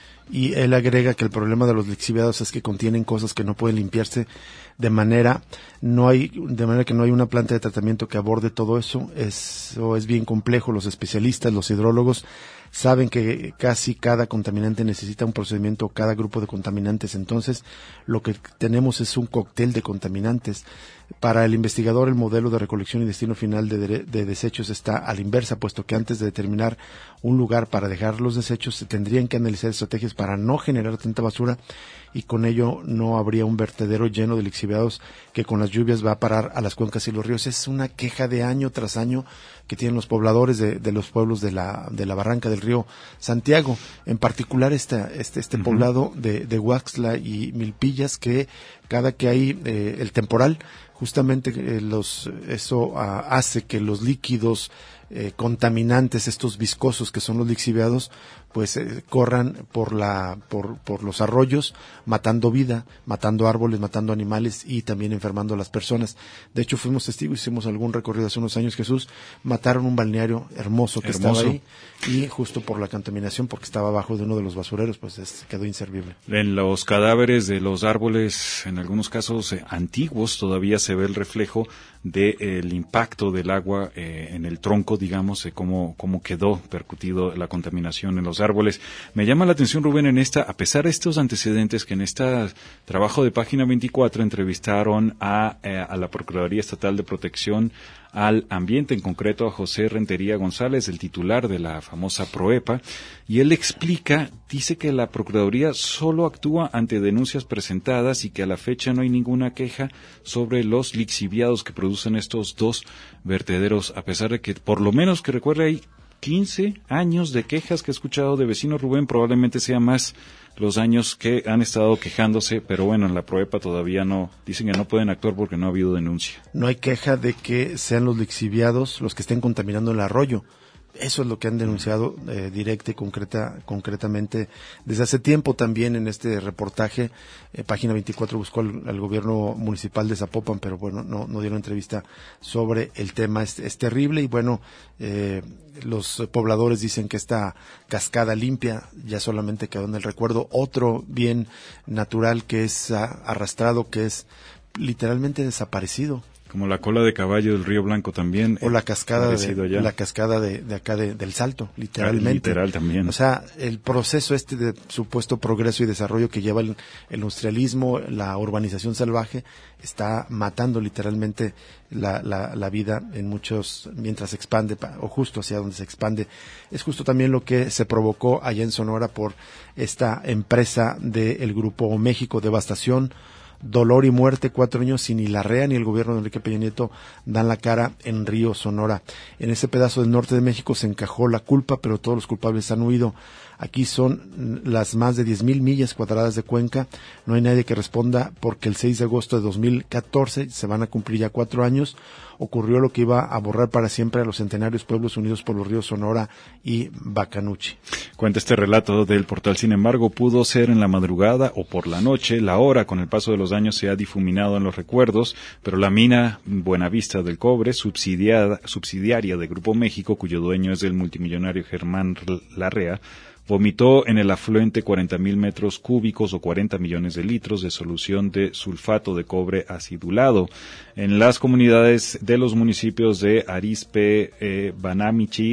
Y él agrega que el problema de los lixiviados es que contienen cosas que no pueden limpiarse de manera no hay de manera que no hay una planta de tratamiento que aborde todo eso. Eso es bien complejo. Los especialistas, los hidrólogos saben que casi cada contaminante necesita un procedimiento, cada grupo de contaminantes. Entonces, lo que tenemos es un cóctel de contaminantes. Para el investigador, el modelo de recolección y destino final de, de, de desechos está a la inversa, puesto que antes de determinar un lugar para dejar los desechos, se tendrían que analizar estrategias para no generar tanta basura y con ello no habría un vertedero lleno de lixiviados que con las lluvias va a parar a las cuencas y los ríos. Es una queja de año tras año que tienen los pobladores de, de los pueblos de la de la barranca del río Santiago, en particular esta, este este uh-huh. poblado de, de Huaxtla y Milpillas, que cada que hay eh, el temporal, justamente eh, los eso ah, hace que los líquidos eh, contaminantes, estos viscosos que son los lixiviados, pues eh, corran por la por por los arroyos, matando vida, matando árboles, matando animales y también enfermando a las personas. De hecho, fuimos testigos, hicimos algún recorrido hace unos años, Jesús, mataron un balneario hermoso que hermoso. estaba ahí, y justo por la contaminación, porque estaba abajo de uno de los basureros, pues es, quedó inservible. En los cadáveres de los árboles, en algunos casos eh, antiguos, todavía se ve el reflejo del de, eh, impacto del agua eh, en el tronco, digamos, eh, cómo, cómo quedó percutido la contaminación en los árboles. Me llama la atención, Rubén, en esta, a pesar de estos antecedentes, que en este trabajo de Página veinticuatro entrevistaron a, eh, a la Procuraduría Estatal de Protección al Ambiente, en concreto a José Rentería González, el titular de la famosa PROEPA, y él explica, dice que la Procuraduría solo actúa ante denuncias presentadas y que a la fecha no hay ninguna queja sobre los lixiviados que producen estos dos vertederos, a pesar de que, por lo menos que recuerde, hay quince años de quejas que he escuchado de vecinos. Rubén, probablemente sea más los años que han estado quejándose, pero bueno, en la PROEPA todavía no, dicen que no pueden actuar porque no ha habido denuncia. No hay queja de que sean los lixiviados los que estén contaminando el arroyo. Eso es lo que han denunciado eh, directa y concreta, concretamente desde hace tiempo. También en este reportaje, eh, Página veinticuatro buscó al, al gobierno municipal de Zapopan, pero bueno, no, no dieron entrevista sobre el tema. Es, es terrible y bueno, eh, los pobladores dicen que esta cascada limpia ya solamente quedó en el recuerdo. Otro bien natural que es ah, arrastrado, que es literalmente desaparecido. Como la cola de caballo del Río Blanco también. O la cascada de, la cascada de, de acá de, del Salto, literalmente. Literal también. O sea, el proceso este de supuesto progreso y desarrollo que lleva el, el industrialismo, la urbanización salvaje, está matando literalmente la, la, la vida en muchos, mientras se expande, o justo hacia donde se expande. Es justo también lo que se provocó allá en Sonora por esta empresa del Grupo México, devastación, dolor y muerte, cuatro años sin ni la R E A ni el gobierno de Enrique Peña Nieto dan la cara en Río Sonora. En ese pedazo del norte de México se encajó la culpa, pero todos los culpables han huido. Aquí son las más de diez mil millas cuadradas de cuenca. No hay nadie que responda porque el seis de agosto de dos mil catorce, se van a cumplir ya cuatro años, ocurrió lo que iba a borrar para siempre a los centenarios pueblos unidos por los ríos Sonora y Bacanuchi. Cuenta este relato del portal. Sin embargo, pudo ser en la madrugada o por la noche. La hora, con el paso de los años, se ha difuminado en los recuerdos, pero la mina Buenavista del Cobre, subsidiada, subsidiaria de Grupo México, cuyo dueño es el multimillonario Germán Larrea, vomitó en el afluente cuarenta mil metros cúbicos o cuarenta millones de litros de solución de sulfato de cobre acidulado en las comunidades de los municipios de Arizpe, eh, Banamichi,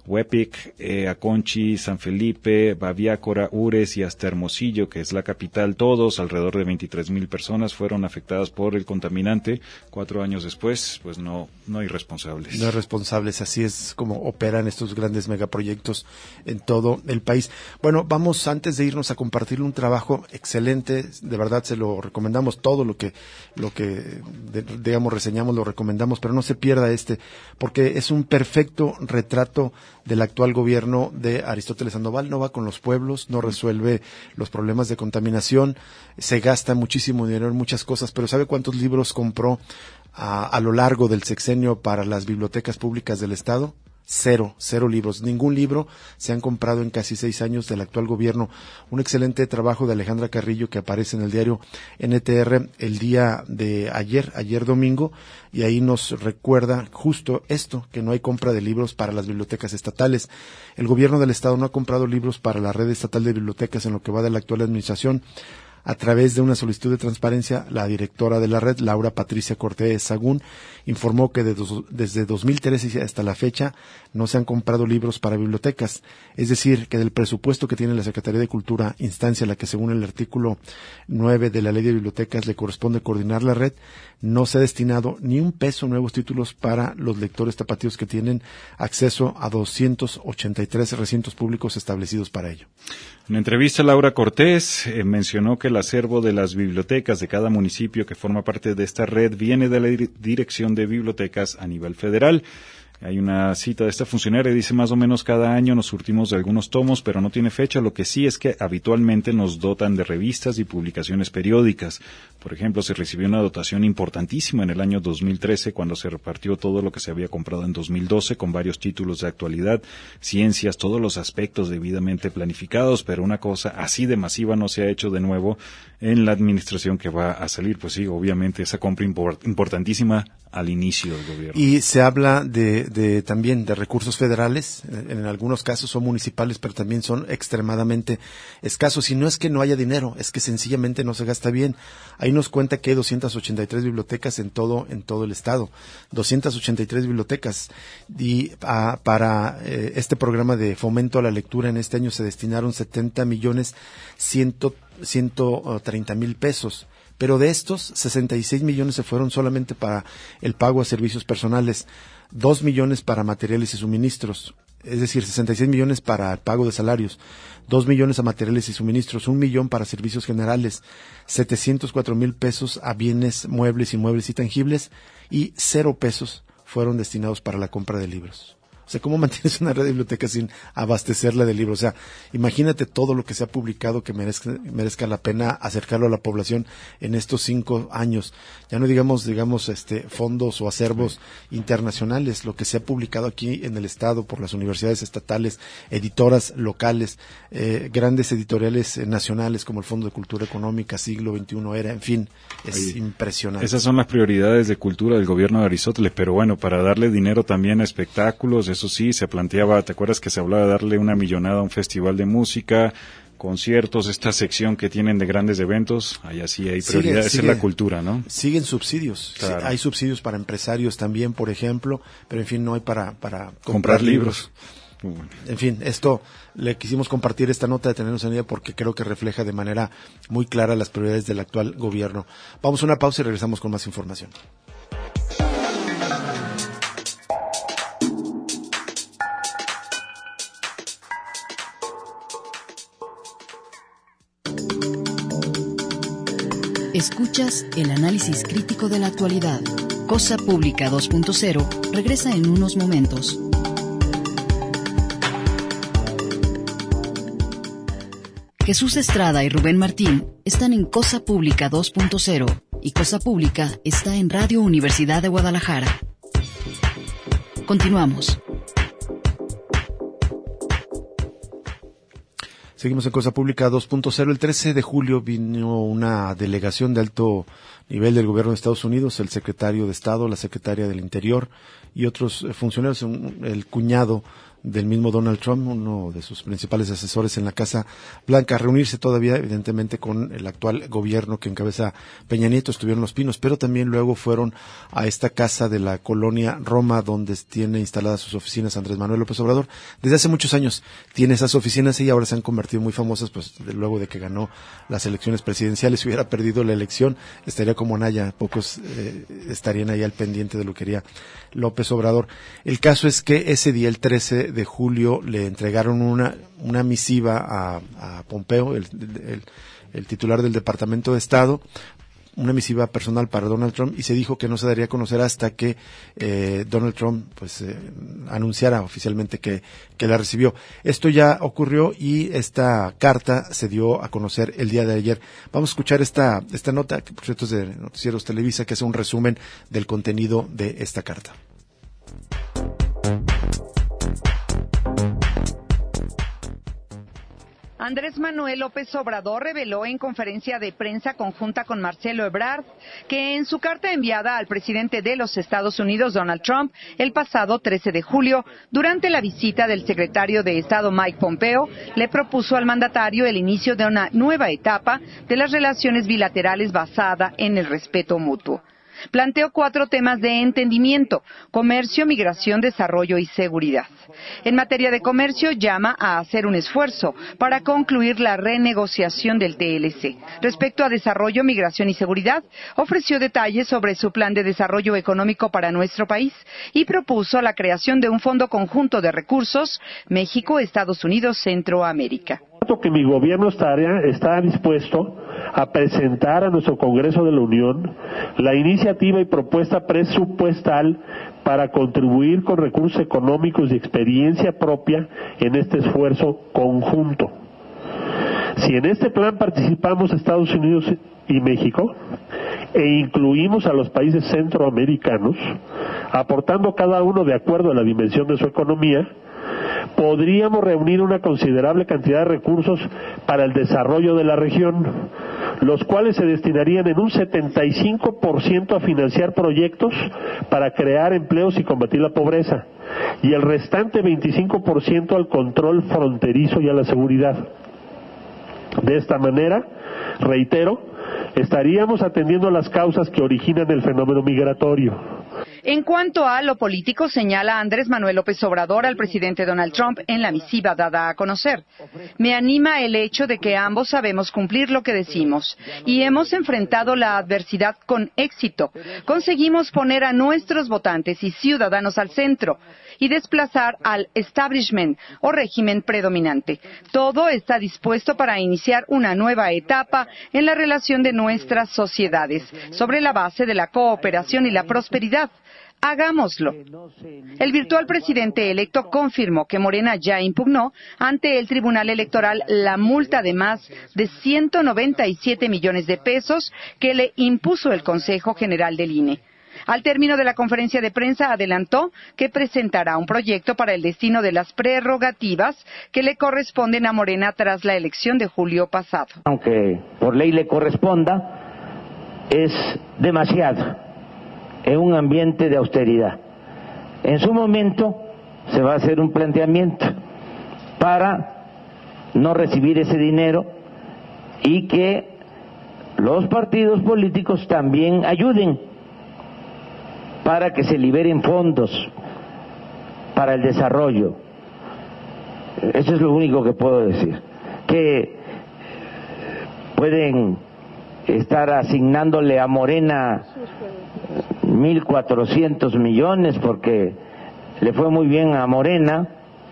Huepic, eh, Aconchi, San Felipe, Baviácora, Ures y hasta Hermosillo, que es la capital, todos, alrededor de veintitrés mil personas fueron afectadas por el contaminante. Cuatro años después, pues no, no hay responsables. No hay responsables, así es como operan estos grandes megaproyectos en todo el país. Bueno, vamos antes de irnos a compartir un trabajo excelente, de verdad se lo recomendamos, todo lo que, lo que, de, digamos, reseñamos, lo recomendamos, pero no se pierda este, porque es un perfecto retrato del actual gobierno de Aristóteles Sandoval. No va con los pueblos, no resuelve los problemas de contaminación, se gasta muchísimo dinero en muchas cosas, pero ¿sabe cuántos libros compró a, a lo largo del sexenio para las bibliotecas públicas del Estado? Cero, cero libros. Ningún libro se han comprado en casi seis años del actual gobierno. Un excelente trabajo de Alejandra Carrillo que aparece en el diario N T R el día de ayer, ayer domingo, y ahí nos recuerda justo esto, que no hay compra de libros para las bibliotecas estatales. El gobierno del Estado no ha comprado libros para la red estatal de bibliotecas en lo que va de la actual administración. A través de una solicitud de transparencia, la directora de la red, Laura Patricia Cortés Sagún, informó que de dos, desde dos mil trece hasta la fecha no se han comprado libros para bibliotecas. Es decir, que del presupuesto que tiene la Secretaría de Cultura, instancia a la que según el artículo nueve de la Ley de Bibliotecas le corresponde coordinar la red, no se ha destinado ni un peso en nuevos títulos para los lectores tapatíos que tienen acceso a doscientos ochenta y tres recintos públicos establecidos para ello. En entrevista, Laura Cortés eh, mencionó que el acervo de las bibliotecas de cada municipio que forma parte de esta red viene de la Dirección de Bibliotecas a nivel federal. Hay una cita de esta funcionaria, dice más o menos cada año nos surtimos de algunos tomos, pero no tiene fecha. Lo que sí es que habitualmente nos dotan de revistas y publicaciones periódicas. Por ejemplo, se recibió una dotación importantísima en el año dos mil trece cuando se repartió todo lo que se había comprado en dos mil doce con varios títulos de actualidad, ciencias, todos los aspectos debidamente planificados, pero una cosa así de masiva no se ha hecho de nuevo en la administración que va a salir. Pues sí, obviamente esa compra import- importantísima al inicio del gobierno. Y se habla de, de también de recursos federales, en, en algunos casos son municipales, pero también son extremadamente escasos. Y no es que no haya dinero, es que sencillamente no se gasta bien. Ahí nos cuenta que hay doscientas ochenta y tres bibliotecas en todo en todo el estado, doscientas ochenta y tres bibliotecas. Y a, para eh, este programa de fomento a la lectura en este año se destinaron setenta millones ciento treinta mil pesos. Pero de estos, sesenta y seis millones se fueron solamente para el pago a servicios personales, dos millones para materiales y suministros, es decir, sesenta y seis millones para el pago de salarios, dos millones a materiales y suministros, un millón para servicios generales, setecientos cuatro mil pesos a bienes muebles, inmuebles y tangibles, y cero pesos fueron destinados para la compra de libros. O sea, ¿cómo mantienes una red de bibliotecas sin abastecerla de libros? O sea, imagínate todo lo que se ha publicado que merezca, merezca la pena acercarlo a la población en estos cinco años. Ya no digamos, digamos, este, fondos o acervos sí. internacionales, lo que se ha publicado aquí en el Estado por las universidades estatales, editoras locales, eh, grandes editoriales eh, nacionales como el Fondo de Cultura Económica, Siglo veintiuno Era, en fin, es Oye, impresionante. Esas son las prioridades de cultura del gobierno de Aristóteles, pero bueno, para darle dinero también a espectáculos, eso sí, se planteaba, ¿te acuerdas que se hablaba de darle una millonada a un festival de música, conciertos, esta sección que tienen de grandes eventos? Allá sí hay prioridades en la cultura, ¿no? Siguen subsidios, claro. Sí, hay subsidios para empresarios también, por ejemplo, pero en fin, no hay para, para comprar, comprar libros. libros. En fin, esto, le quisimos compartir esta nota de Tenernos en Día porque creo que refleja de manera muy clara las prioridades del actual gobierno. Vamos a una pausa y regresamos con más información. Escuchas el análisis crítico de la actualidad. Cosa Pública dos punto cero regresa en unos momentos. Jesús Estrada y Rubén Martín están en Cosa Pública dos punto cero y Cosa Pública está en Radio Universidad de Guadalajara. Continuamos. Seguimos en Cosa Pública dos punto cero. El trece de julio vino una delegación de alto nivel del gobierno de Estados Unidos, el secretario de Estado, la secretaria del Interior y otros funcionarios, el cuñado del mismo Donald Trump, uno de sus principales asesores en la Casa Blanca, a reunirse todavía evidentemente con el actual gobierno que encabeza Peña Nieto. Estuvieron en Los Pinos, pero también luego fueron a esta casa de la colonia Roma, donde tiene instaladas sus oficinas Andrés Manuel López Obrador. Desde hace muchos años tiene esas oficinas y ahora se han convertido muy famosas, pues de, luego de que ganó las elecciones presidenciales. Si hubiera perdido la elección, estaría como Anaya, pocos eh, estarían ahí al pendiente de lo que quería López Obrador. El caso es que ese día, el trece de julio, le entregaron una una misiva a, a Pompeo, el, el, el titular del Departamento de Estado, una misiva personal para Donald Trump, y se dijo que no se daría a conocer hasta que eh, Donald Trump pues eh, anunciara oficialmente que, que la recibió. Esto ya ocurrió y esta carta se dio a conocer el día de ayer. Vamos a escuchar esta esta nota, que por cierto es de Noticieros Televisa, que hace un resumen del contenido de esta carta. Andrés Manuel López Obrador reveló en conferencia de prensa conjunta con Marcelo Ebrard que en su carta enviada al presidente de los Estados Unidos, Donald Trump, el pasado trece de julio, durante la visita del secretario de Estado Mike Pompeo, le propuso al mandatario el inicio de una nueva etapa de las relaciones bilaterales basada en el respeto mutuo. Planteó cuatro temas de entendimiento: comercio, migración, desarrollo y seguridad. En materia de comercio, llama a hacer un esfuerzo para concluir la renegociación del T L C. Respecto a desarrollo, migración y seguridad, ofreció detalles sobre su plan de desarrollo económico para nuestro país y propuso la creación de un fondo conjunto de recursos México, Estados Unidos, Centroamérica. Que mi gobierno estaría, está dispuesto a presentar a nuestro Congreso de la Unión la iniciativa y propuesta presupuestal para contribuir con recursos económicos y experiencia propia en este esfuerzo conjunto. Si en este plan participamos Estados Unidos y México, e incluimos a los países centroamericanos, aportando cada uno de acuerdo a la dimensión de su economía, podríamos reunir una considerable cantidad de recursos para el desarrollo de la región, los cuales se destinarían en un setenta y cinco por ciento a financiar proyectos para crear empleos y combatir la pobreza, y el restante veinticinco por ciento al control fronterizo y a la seguridad. De esta manera, reitero, estaríamos atendiendo las causas que originan el fenómeno migratorio. En cuanto a lo político, señala Andrés Manuel López Obrador al presidente Donald Trump en la misiva dada a conocer: me anima el hecho de que ambos sabemos cumplir lo que decimos y hemos enfrentado la adversidad con éxito. Conseguimos poner a nuestros votantes y ciudadanos al centro y desplazar al establishment o régimen predominante. Todo está dispuesto para iniciar una nueva etapa en la relación de nuestras sociedades sobre la base de la cooperación y la prosperidad. Hagámoslo. El virtual presidente electo confirmó que Morena ya impugnó ante el Tribunal Electoral la multa de más de ciento noventa y siete millones de pesos que le impuso el Consejo General del I N E. Al término de la conferencia de prensa adelantó que presentará un proyecto para el destino de las prerrogativas que le corresponden a Morena tras la elección de julio pasado. Aunque por ley le corresponda, es demasiado en un ambiente de austeridad. En su momento se va a hacer un planteamiento para no recibir ese dinero y que los partidos políticos también ayuden para que se liberen fondos para el desarrollo. Eso es lo único que puedo decir. Que pueden estar asignándole a Morena mil cuatrocientos millones porque le fue muy bien a Morena,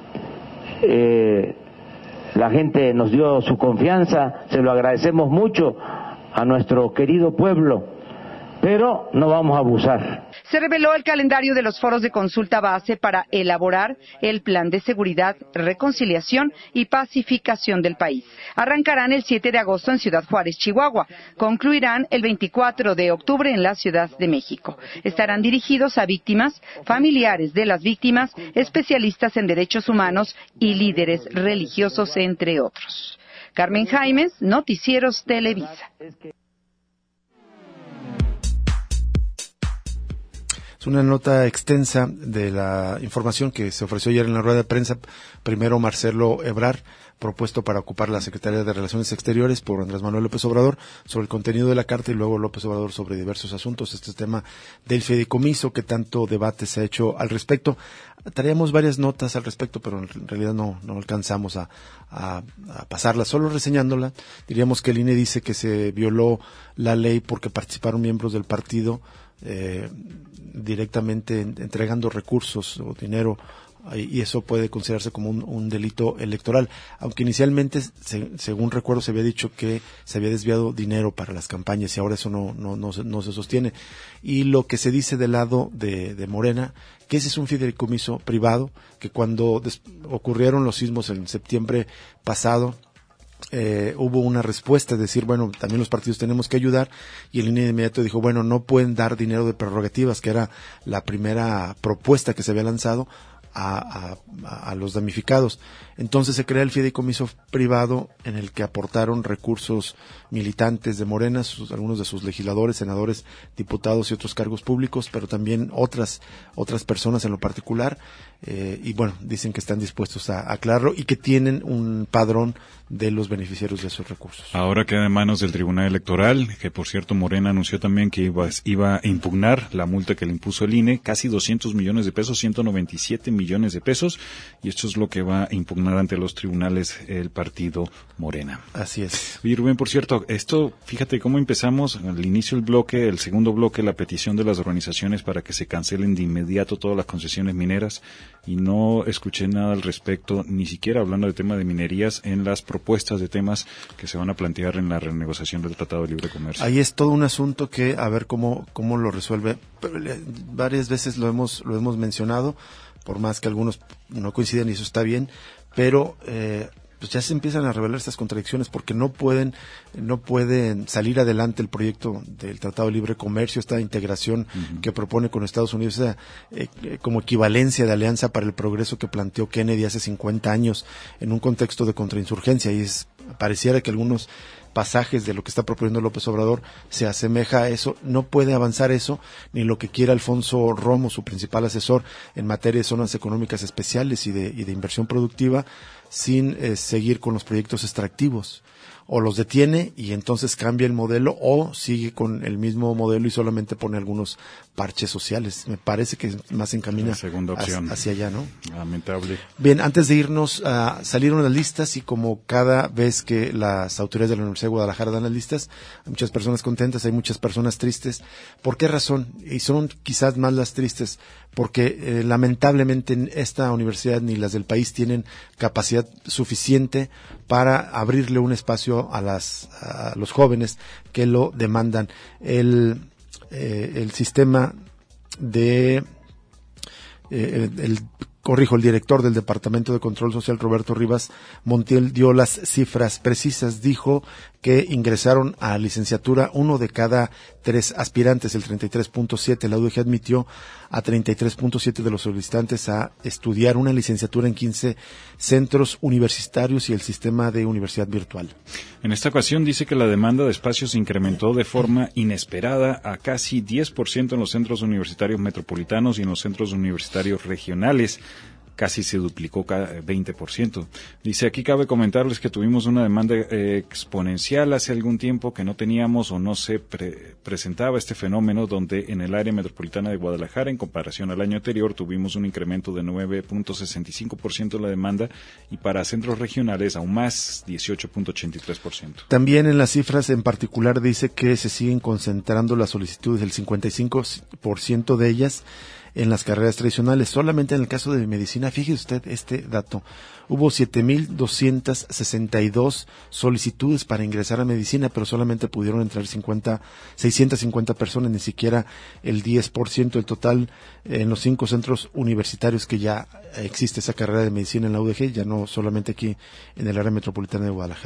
eh, la gente nos dio su confianza, se lo agradecemos mucho a nuestro querido pueblo, pero no vamos a abusar. Se reveló el calendario de los foros de consulta base para elaborar el plan de seguridad, reconciliación y pacificación del país. Arrancarán el siete de agosto en Ciudad Juárez, Chihuahua. Concluirán el veinticuatro de octubre en la Ciudad de México. Estarán dirigidos a víctimas, familiares de las víctimas, especialistas en derechos humanos y líderes religiosos, entre otros. Carmen Jaimes, Noticieros Televisa. Es una nota extensa de la información que se ofreció ayer en la rueda de prensa. Primero Marcelo Ebrard, propuesto para ocupar la Secretaría de Relaciones Exteriores por Andrés Manuel López Obrador, sobre el contenido de la carta, y luego López Obrador sobre diversos asuntos. Este tema del fideicomiso, que tanto debate se ha hecho al respecto. Traíamos varias notas al respecto, pero en realidad no, no alcanzamos a, a, a pasarlas. Solo reseñándola, diríamos que el I N E dice que se violó la ley porque participaron miembros del partido eh, directamente en, entregando recursos o dinero, y eso puede considerarse como un, un delito electoral, aunque inicialmente, se, según recuerdo, se había dicho que se había desviado dinero para las campañas, y ahora eso no no no se, no se sostiene. Y lo que se dice del lado de, de Morena, que ese es un fideicomiso privado, que cuando des, ocurrieron los sismos en septiembre pasado, Eh, hubo una respuesta, es decir, bueno, también los partidos tenemos que ayudar, y el I N E de inmediato dijo, bueno, no pueden dar dinero de prerrogativas, que era la primera propuesta que se había lanzado a, a, a los damnificados. Entonces se crea el fideicomiso privado, en el que aportaron recursos militantes de Morena, sus, algunos de sus legisladores, senadores, diputados y otros cargos públicos, pero también otras otras personas en lo particular, eh, y bueno, dicen que están dispuestos a, a aclararlo y que tienen un padrón de los beneficiarios de esos recursos. Ahora queda en manos del Tribunal Electoral, que por cierto Morena anunció también que iba, iba a impugnar la multa que le impuso el I N E, casi doscientos millones de pesos, ciento noventa y siete millones de pesos, y esto es lo que va a impugnar ante los tribunales el partido Morena. Así es. Oye, Rubén, por cierto, esto, fíjate cómo empezamos al inicio del bloque, el segundo bloque, la petición de las organizaciones para que se cancelen de inmediato todas las concesiones mineras, y no escuché nada al respecto, ni siquiera hablando de tema de minerías, en las propuestas de temas que se van a plantear en la renegociación del Tratado de Libre Comercio. Ahí es todo un asunto que a ver cómo cómo lo resuelve. Varias veces lo hemos lo hemos mencionado, por más que algunos no coinciden, y eso está bien, pero eh, pues ya se empiezan a revelar estas contradicciones, porque no pueden no pueden salir adelante el proyecto del Tratado de Libre Comercio, esta integración uh-huh. que propone con Estados Unidos, esa, eh, como equivalencia de alianza para el progreso que planteó Kennedy hace cincuenta años en un contexto de contrainsurgencia, y es pareciera que algunos pasajes de lo que está proponiendo López Obrador se asemeja a eso. No puede avanzar eso, ni lo que quiera Alfonso Romo, su principal asesor en materia de zonas económicas especiales y de, y de inversión productiva, sin eh, seguir con los proyectos extractivos. O los detiene y entonces cambia el modelo, o sigue con el mismo modelo y solamente pone algunos parches sociales. Me parece que más encamina segunda opción. hacia allá, ¿no? Lamentable. Bien, antes de irnos, uh, salieron las listas, y como cada vez que las autoridades de la Universidad de Guadalajara dan las listas, hay muchas personas contentas, hay muchas personas tristes. ¿Por qué razón? Y son quizás más las tristes, porque eh, lamentablemente esta universidad ni las del país tienen capacidad suficiente para abrirle un espacio a las a los jóvenes que lo demandan. El eh, el sistema de eh, el, el corrijo, el director del Departamento de Control Social, Roberto Rivas Montiel, dio las cifras precisas. Dijo que ingresaron a licenciatura uno de cada tres aspirantes, el treinta y tres punto siete. La U D G admitió a treinta y tres punto siete de los solicitantes a estudiar una licenciatura en quince centros universitarios y el sistema de universidad virtual. En esta ocasión dice que la demanda de espacios se incrementó de forma inesperada a casi diez por ciento en los centros universitarios metropolitanos y en los centros universitarios regionales. Casi se duplicó veinte por ciento. Dice, aquí cabe comentarles que tuvimos una demanda eh, exponencial hace algún tiempo, que no teníamos o no se pre presentaba este fenómeno, donde en el área metropolitana de Guadalajara, en comparación al año anterior, tuvimos un incremento de nueve punto sesenta y cinco por ciento de la demanda, y para centros regionales aún más, dieciocho punto ochenta y tres por ciento. También en las cifras en particular dice que se siguen concentrando las solicitudes, el cincuenta y cinco por ciento de ellas en las carreras tradicionales. Solamente en el caso de medicina, fíjese usted este dato, hubo siete mil doscientas sesenta y dos solicitudes para ingresar a medicina, pero solamente pudieron entrar cincuenta, seiscientas cincuenta personas, ni siquiera el diez por ciento del total en los cinco centros universitarios que ya existe esa carrera de medicina en la U D G, ya no solamente aquí en el área metropolitana de Guadalajara.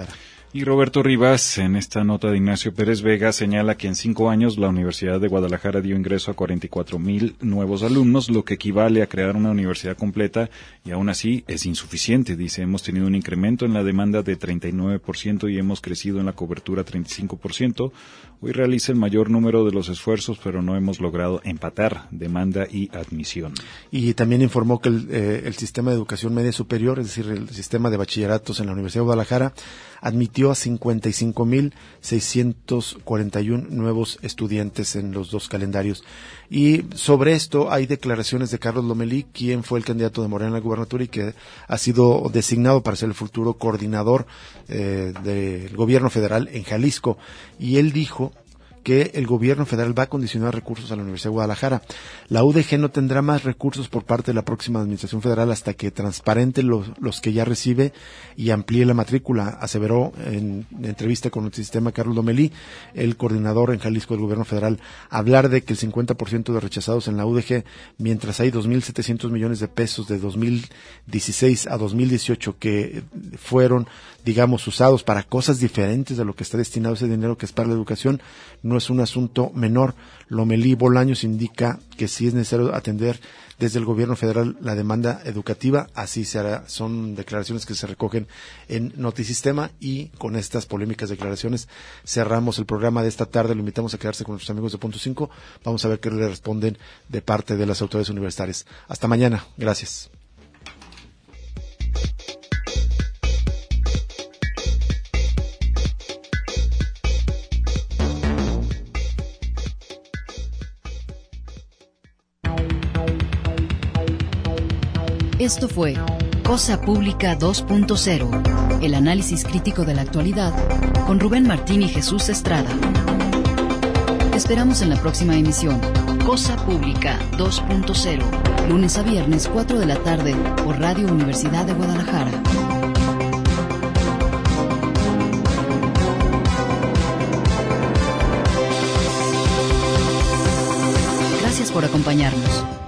Y Roberto Rivas, en esta nota de Ignacio Pérez Vega, señala que en cinco años la Universidad de Guadalajara dio ingreso a cuarenta y cuatro mil nuevos alumnos, lo que equivale a crear una universidad completa, y aún así es insuficiente. Dice, hemos tenido un incremento en la demanda de treinta y nueve por ciento y hemos crecido en la cobertura treinta y cinco por ciento. Hoy realiza el mayor número de los esfuerzos, pero no hemos logrado empatar demanda y admisión. Y también informó que el, eh, el sistema de educación media superior, es decir, el sistema de bachilleratos en la Universidad de Guadalajara, admitió a cincuenta y cinco mil seiscientos cuarenta y uno nuevos estudiantes en los dos calendarios. Y sobre esto hay declaraciones de Carlos Lomelí, quien fue el candidato de Morena a la gubernatura y que ha sido designado para ser el futuro coordinador eh, del gobierno federal en Jalisco. Y él dijo que el gobierno federal va a condicionar recursos a la Universidad de Guadalajara. La U D G no tendrá más recursos por parte de la próxima administración federal hasta que transparente los, los que ya recibe y amplíe la matrícula, aseveró en, en entrevista con el sistema Carlos Lomelí, el coordinador en Jalisco del gobierno federal. Hablar de que el cincuenta por ciento de rechazados en la U D G, mientras hay dos mil setecientos millones de pesos de dos mil dieciséis a dos mil dieciocho que fueron, digamos, usados para cosas diferentes de lo que está destinado ese dinero, que es para la educación, no es un asunto menor. Lomelí Bolaños indica que sí es necesario atender desde el gobierno federal la demanda educativa. Así se hará. Son declaraciones que se recogen en Notisistema, y con estas polémicas declaraciones cerramos el programa de esta tarde. Lo invitamos a quedarse con nuestros amigos de Punto cinco. Vamos a ver qué le responden de parte de las autoridades universitarias. Hasta mañana. Gracias. Esto fue Cosa Pública dos punto cero, el análisis crítico de la actualidad con Rubén Martín y Jesús Estrada. Te esperamos en la próxima emisión, Cosa Pública dos punto cero, lunes a viernes cuatro de la tarde por Radio Universidad de Guadalajara. Gracias por acompañarnos.